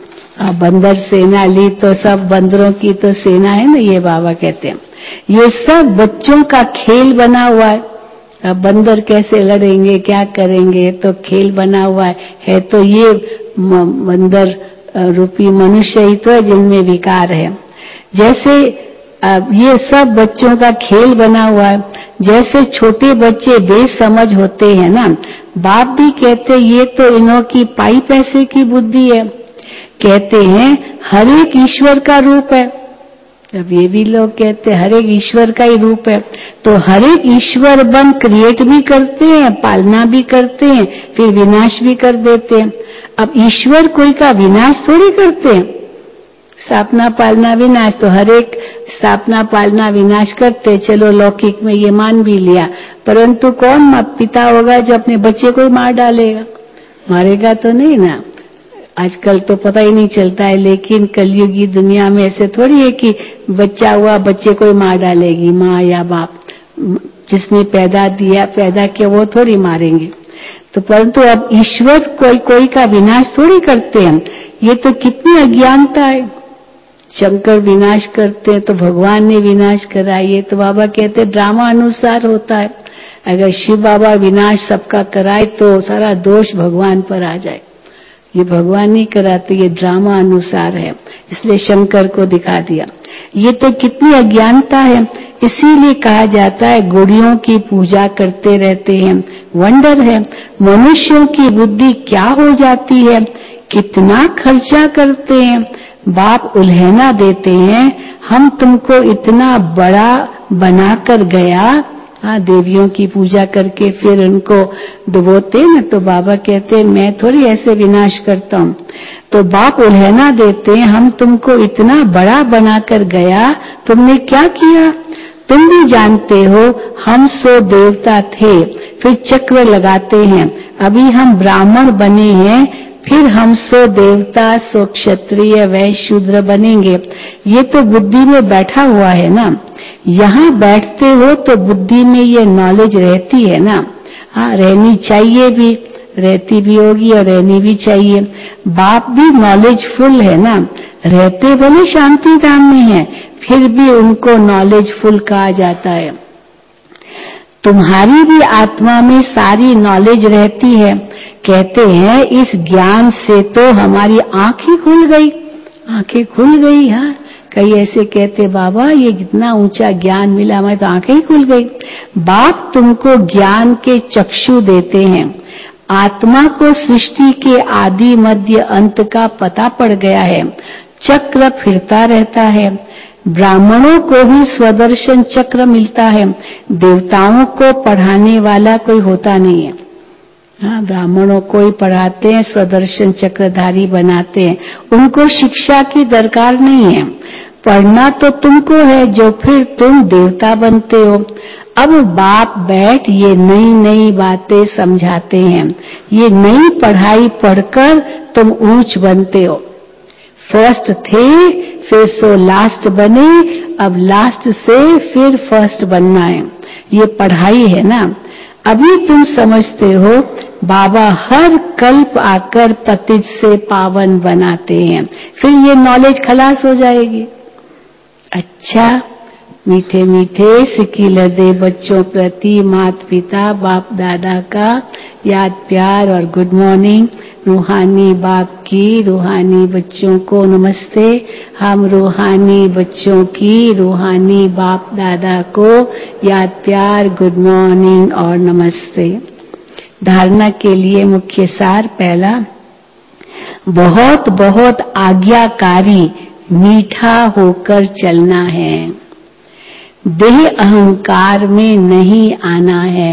बंदर सेना ली तो सब बंदरों की तो सेना है ना, ये बाबा कहते हैं। ये सब बच्चों का खेल बना हुआ है। अब बंदर कैसे लड़ेंगे, क्या करेंगे, तो खेल बना हुआ है तो ये बंदर रूपी मनुष्य ही तो है जिनमें विकार है। जैसे ये सब बच्चों का खेल बना हुआ है। जैसे छोटे बच्चे बेसमझ होते हैं ना, बाप भी कहते ये तो इन्हों की पाई पैसे की बुद्धि है। कहते हैं हर एक ईश्वर का रूप है। अब ये भी लोग कहते हैं हर एक ईश्वर का ही रूप है, तो हर एक ईश्वर बन क्रिएट भी करते हैं, पालना भी करते हैं, फिर विनाश भी कर देते हैं। अब ईश्वर कोई का विनाश थोड़ी करते हैं, स्थापना पालना विनाश, तो हर एक स्थापना पालना विनाश करते। चलो लौकिक में ये मान भी लिया, परंतु कौन पिता होगा जो अपने बच्चे को मार डालेगा? मारेगा तो नहीं ना। आजकल तो पता ही नहीं चलता है, लेकिन कलयुगी दुनिया में ऐसे थोड़ी है कि बच्चा हुआ बच्चे को ही मार डालेगी माँ या बाप। जिसने पैदा किया वो थोड़ी मारेंगे। तो परंतु अब ईश्वर कोई का विनाश थोड़ी करते हैं। ये तो कितनी अज्ञानता है। शंकर विनाश करते हैं तो भगवान ने विनाश करा। ये तो बाबा कहते ड्रामा अनुसार होता है। अगर शिव बाबा विनाश सबका कराए तो सारा दोष भगवान पर आ जाए। ये भगवान नहीं कराते, ये ड्रामा अनुसार है, इसलिए शंकर को दिखा दिया। ये तो कितनी अज्ञानता है। इसीलिए कहा जाता है गुड़ियों की पूजा करते रहते हैं। वंडर है मनुष्यों की बुद्धि क्या हो जाती है, कितना खर्चा करते हैं। बाप उल्हेना देते हैं, हम तुमको इतना बड़ा बनाकर गया। देवियों की पूजा करके फिर उनको डुबोते ना, तो बाबा कहते हैं मैं थोड़ी ऐसे विनाश करता हूँ। तो बाप उल्हेना देते हैं, हम तुमको इतना बड़ा बनाकर गया, तुमने क्या किया? तुम भी जानते हो हम सो देवता थे, फिर चक्र लगाते हैं। अभी हम ब्राह्मण बने हैं, फिर हम सो देवता सो क्षत्रिय वैश्य शूद्र बनेंगे। ये तो बुद्धि में बैठा हुआ है ना। यहाँ बैठते हो तो बुद्धि में ये नॉलेज रहती है ना। रहनी चाहिए भी, रहती भी होगी और रहनी भी चाहिए। बाप भी नॉलेजफुल है ना। रहते भले शांति धाम में है, फिर भी उनको नॉलेजफुल कहा जाता है। तुम्हारी भी आत्मा में सारी नॉलेज रहती है। कहते हैं इस ज्ञान से तो हमारी आंखें खुल गई, आंखें खुल गई। हाँ, कई ऐसे कहते बाबा ये कितना ऊंचा ज्ञान मिला, हमारी तो आंखें ही खुल गई। बाप तुमको ज्ञान के चक्षु देते हैं। आत्मा को सृष्टि के आदि मध्य अंत का पता पड़ गया है। चक्र फिरता रहता है। ब्राह्मणों को ही स्वदर्शन चक्र मिलता है, देवताओं को पढ़ाने वाला कोई होता नहीं है। हाँ, ब्राह्मणों को ही पढ़ाते हैं, स्वदर्शन चक्रधारी बनाते हैं। उनको शिक्षा की दरकार नहीं है। पढ़ना तो तुमको है, जो फिर तुम देवता बनते हो। अब बाप बैठ ये नई नई बातें समझाते हैं। ये नई पढ़ाई पढ़कर तुम ऊंच बनते हो। फर्स्ट थे, फिर सो लास्ट बने, अब लास्ट से फिर फर्स्ट बनना है। ये पढ़ाई है ना। अभी तुम समझते हो बाबा हर कल्प आकर पतित से पावन बनाते हैं, फिर ये नॉलेज खलास हो जाएगी। अच्छा, मीठे मीठे सिकिल हृदय बच्चों प्रति माता पिता बाप दादा का याद प्यार और गुड मॉर्निंग। रूहानी बाप की रूहानी बच्चों को नमस्ते। हम रूहानी बच्चों की रूहानी बाप दादा को याद प्यार गुड मॉर्निंग और नमस्ते। धारणा के लिए मुख्य सार पहला, बहुत बहुत आज्ञाकारी मीठा होकर चलना है। देह अहंकार में नहीं आना है।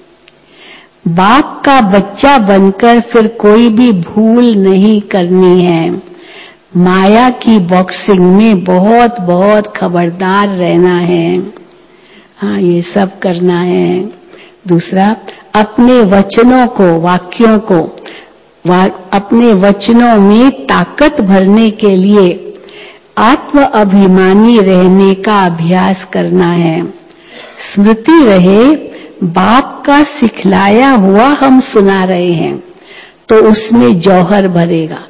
बाप का बच्चा बनकर फिर कोई भी भूल नहीं करनी है। माया की बॉक्सिंग में बहुत बहुत खबरदार रहना है। हाँ, ये सब करना है। दूसरा, अपने वचनों को वाक्यों को अपने वचनों में ताकत भरने के लिए आत्म अभिमानी रहने का अभ्यास करना है। स्मृति रहे, बाप का सिखलाया हुआ हम सुना रहे हैं तो उसमें जौहर भरेगा।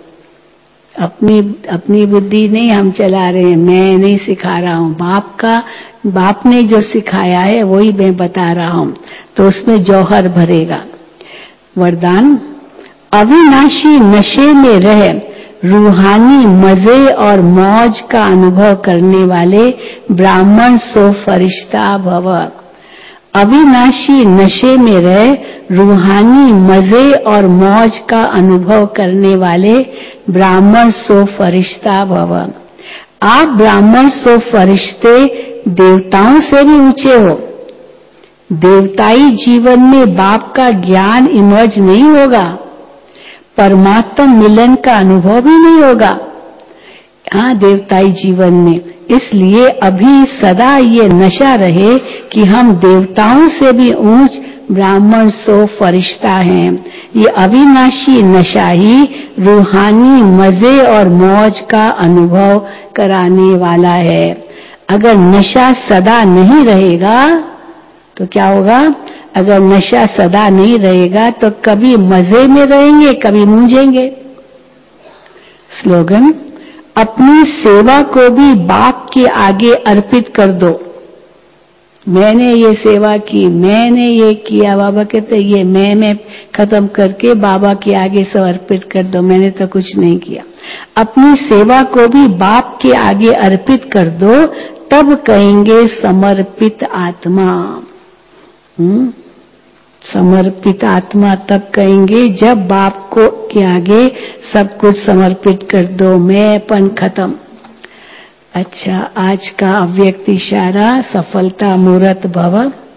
अपनी बुद्धि नहीं हम चला रहे हैं, मैं नहीं सिखा रहा हूं, बाप ने जो सिखाया है वही मैं बता रहा हूं, तो उसमें जौहर भरेगा। वरदान, अविनाशी नशे में रह रूहानी मजे और मौज का अनुभव करने वाले ब्राह्मण सो फरिश्ता भव। अविनाशी नशे में रह रूहानी मजे और मौज का अनुभव करने वाले ब्राह्मण सो फरिश्ता भव। आप ब्राह्मण सो फरिश्ते देवताओं से भी ऊंचे हो। देवताई जीवन में बाप का ज्ञान इमर्ज नहीं होगा, परमात्मा मिलन का अनुभव भी नहीं होगा देवताई जीवन में। इसलिए अभी सदा ये नशा रहे कि हम देवताओं से भी ऊंच ब्राह्मण सो फरिश्ता हैं। ये अविनाशी नशा ही रूहानी मजे और मौज का अनुभव कराने वाला है। अगर नशा सदा नहीं रहेगा तो क्या होगा? अगर नशा सदा नहीं रहेगा तो कभी मजे में रहेंगे, कभी मूंझेंगे। स्लोगन, अपनी सेवा को भी बाप के आगे अर्पित कर दो। मैंने ये सेवा की, मैंने ये किया, बाबा कहते ये मैं खत्म करके बाबा के आगे समर्पित कर दो, मैंने तो कुछ नहीं किया। अपनी सेवा को भी बाप के आगे अर्पित कर दो, तब कहेंगे समर्पित आत्मा। समर्पित आत्मा तब कहेंगे जब बाप को के आगे सब कुछ समर्पित कर दो, मैंपन खत्म। अच्छा, आज का अव्यक्त इशारा सफलता मूर्त भव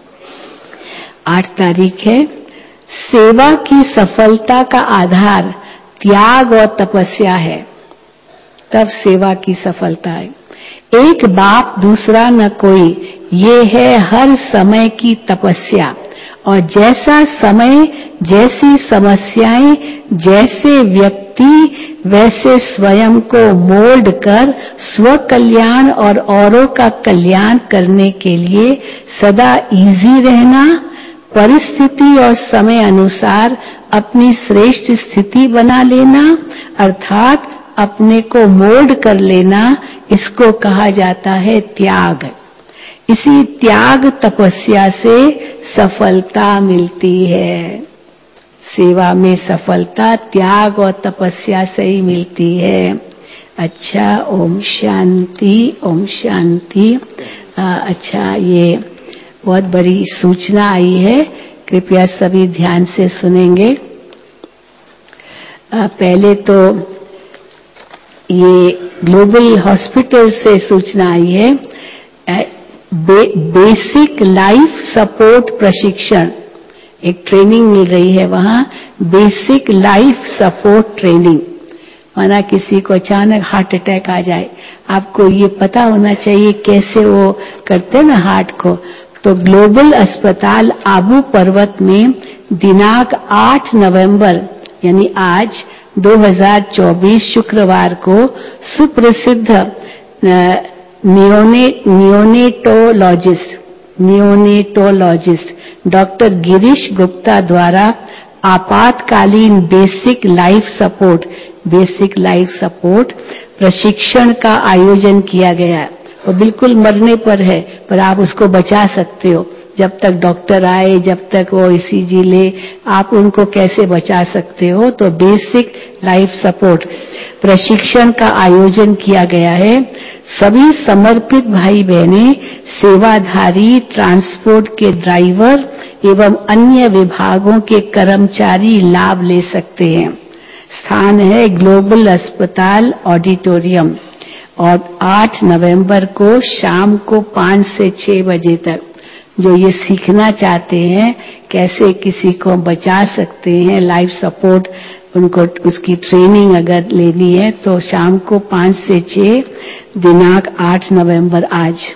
8 तारीख है। सेवा की सफलता का आधार त्याग और तपस्या है, तब सेवा की सफलता है। एक बाप दूसरा न कोई, ये है हर समय की तपस्या। और जैसा समय, जैसी समस्याएं, जैसे व्यक्ति, वैसे स्वयं को मोल्ड कर स्व कल्याण और औरों का कल्याण करने के लिए सदा इजी रहना, परिस्थिति और समय अनुसार अपनी श्रेष्ठ स्थिति बना लेना, अर्थात अपने को मोल्ड कर लेना, इसको कहा जाता है त्याग। इसी त्याग तपस्या से सफलता मिलती है। सेवा में सफलता त्याग और तपस्या से ही मिलती है। अच्छा, ओम शांति, ओम शांति। अच्छा, ये बहुत बड़ी सूचना आई है, कृपया सभी ध्यान से सुनेंगे। पहले तो ये ग्लोबल हॉस्पिटल से सूचना आई है, बेसिक लाइफ सपोर्ट प्रशिक्षण, एक ट्रेनिंग मिल रही है वहां, बेसिक लाइफ सपोर्ट ट्रेनिंग। माना किसी को अचानक हार्ट अटैक आ जाए, आपको ये पता होना चाहिए कैसे वो करते हैं ना हार्ट को। तो ग्लोबल अस्पताल आबू पर्वत में दिनांक 8 नवंबर यानी आज 2024 शुक्रवार को सुप्रसिद्ध नियोनेटोलॉजिस्ट डॉक्टर गिरीश गुप्ता द्वारा आपातकालीन बेसिक लाइफ सपोर्ट प्रशिक्षण का आयोजन किया गया है। वो बिल्कुल मरने पर है, पर आप उसको बचा सकते हो। जब तक डॉक्टर आए, जब तक वो ईसीजी ले, आप उनको कैसे बचा सकते हो। तो बेसिक लाइफ सपोर्ट प्रशिक्षण का आयोजन किया गया है। सभी समर्पित भाई बहनें, सेवाधारी, ट्रांसपोर्ट के ड्राइवर एवं अन्य विभागों के कर्मचारी लाभ ले सकते हैं। स्थान है ग्लोबल अस्पताल ऑडिटोरियम और 8 नवंबर को शाम को 5 से 6 बजे तक। जो ये सीखना चाहते हैं कैसे किसी को बचा सकते हैं, लाइफ सपोर्ट, उनको उसकी ट्रेनिंग अगर लेनी है तो शाम को 5 से 6 दिनांक 8 नवंबर आज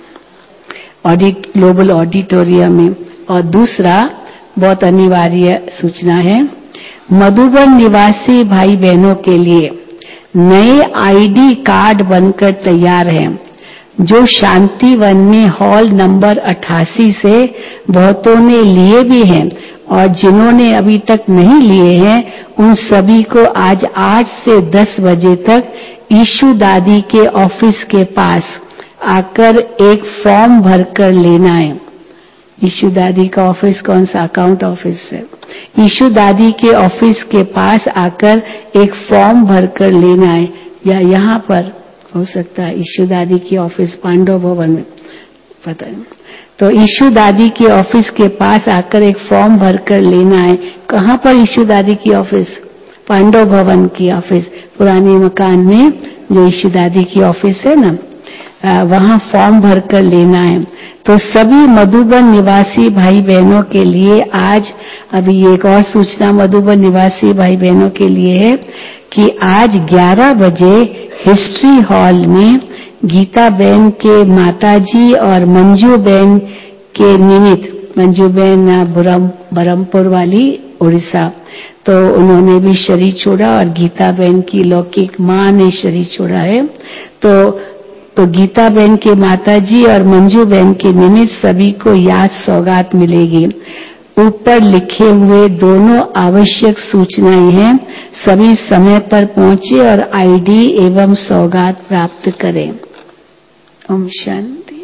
ग्लोबल ऑडिटोरियम में। और दूसरा बहुत अनिवार्य सूचना है, मधुबन निवासी भाई बहनों के लिए नए आईडी कार्ड बनकर तैयार हैं, जो शांतिवन में हॉल नंबर 88 से बहुतों ने लिए भी हैं और जिन्होंने अभी तक नहीं लिए हैं उन सभी को आज 8 से 10 बजे तक ईशु दादी के ऑफिस के पास आकर एक फॉर्म भरकर लेना है। ईशु दादी का ऑफिस कौन सा? अकाउंट ऑफिस है। ईशु दादी के ऑफिस के पास आकर एक फॉर्म भरकर लेना है, या यहाँ पर हो सकता है ईशु दादी की ऑफिस पांडव भवन में, पता नहीं। तो ईशु दादी के ऑफिस के पास आकर एक फॉर्म भरकर लेना है। कहाँ पर ईशु दादी की ऑफिस? पांडव भवन की ऑफिस, पुराने मकान में जो ईशु दादी की ऑफिस है ना, वहां फॉर्म भरकर लेना है। तो सभी मधुबन निवासी भाई बहनों के लिए आज अभी एक और सूचना मधुबन निवासी भाई बहनों के लिए है कि आज 11 बजे हिस्ट्री हॉल में गीता बहन के माताजी और मंजू बहन के निमित्त, मंजू बहन बरमपुर वाली उड़ीसा, तो उन्होंने भी शरीर छोड़ा और गीता बहन की लौकिक मां ने शरीर छोड़ा है। तो गीता बहन के माताजी और मंजू बहन के निमित्त सभी को याद सौगात मिलेगी। ऊपर लिखे हुए दोनों आवश्यक सूचनाएं हैं, सभी समय पर पहुंचे और आईडी एवं सौगात प्राप्त करें। ओम शांति।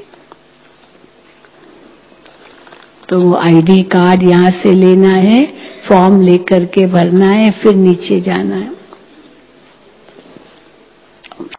तो वो आईडी कार्ड यहाँ से लेना है, फॉर्म लेकर के भरना है, फिर नीचे जाना है।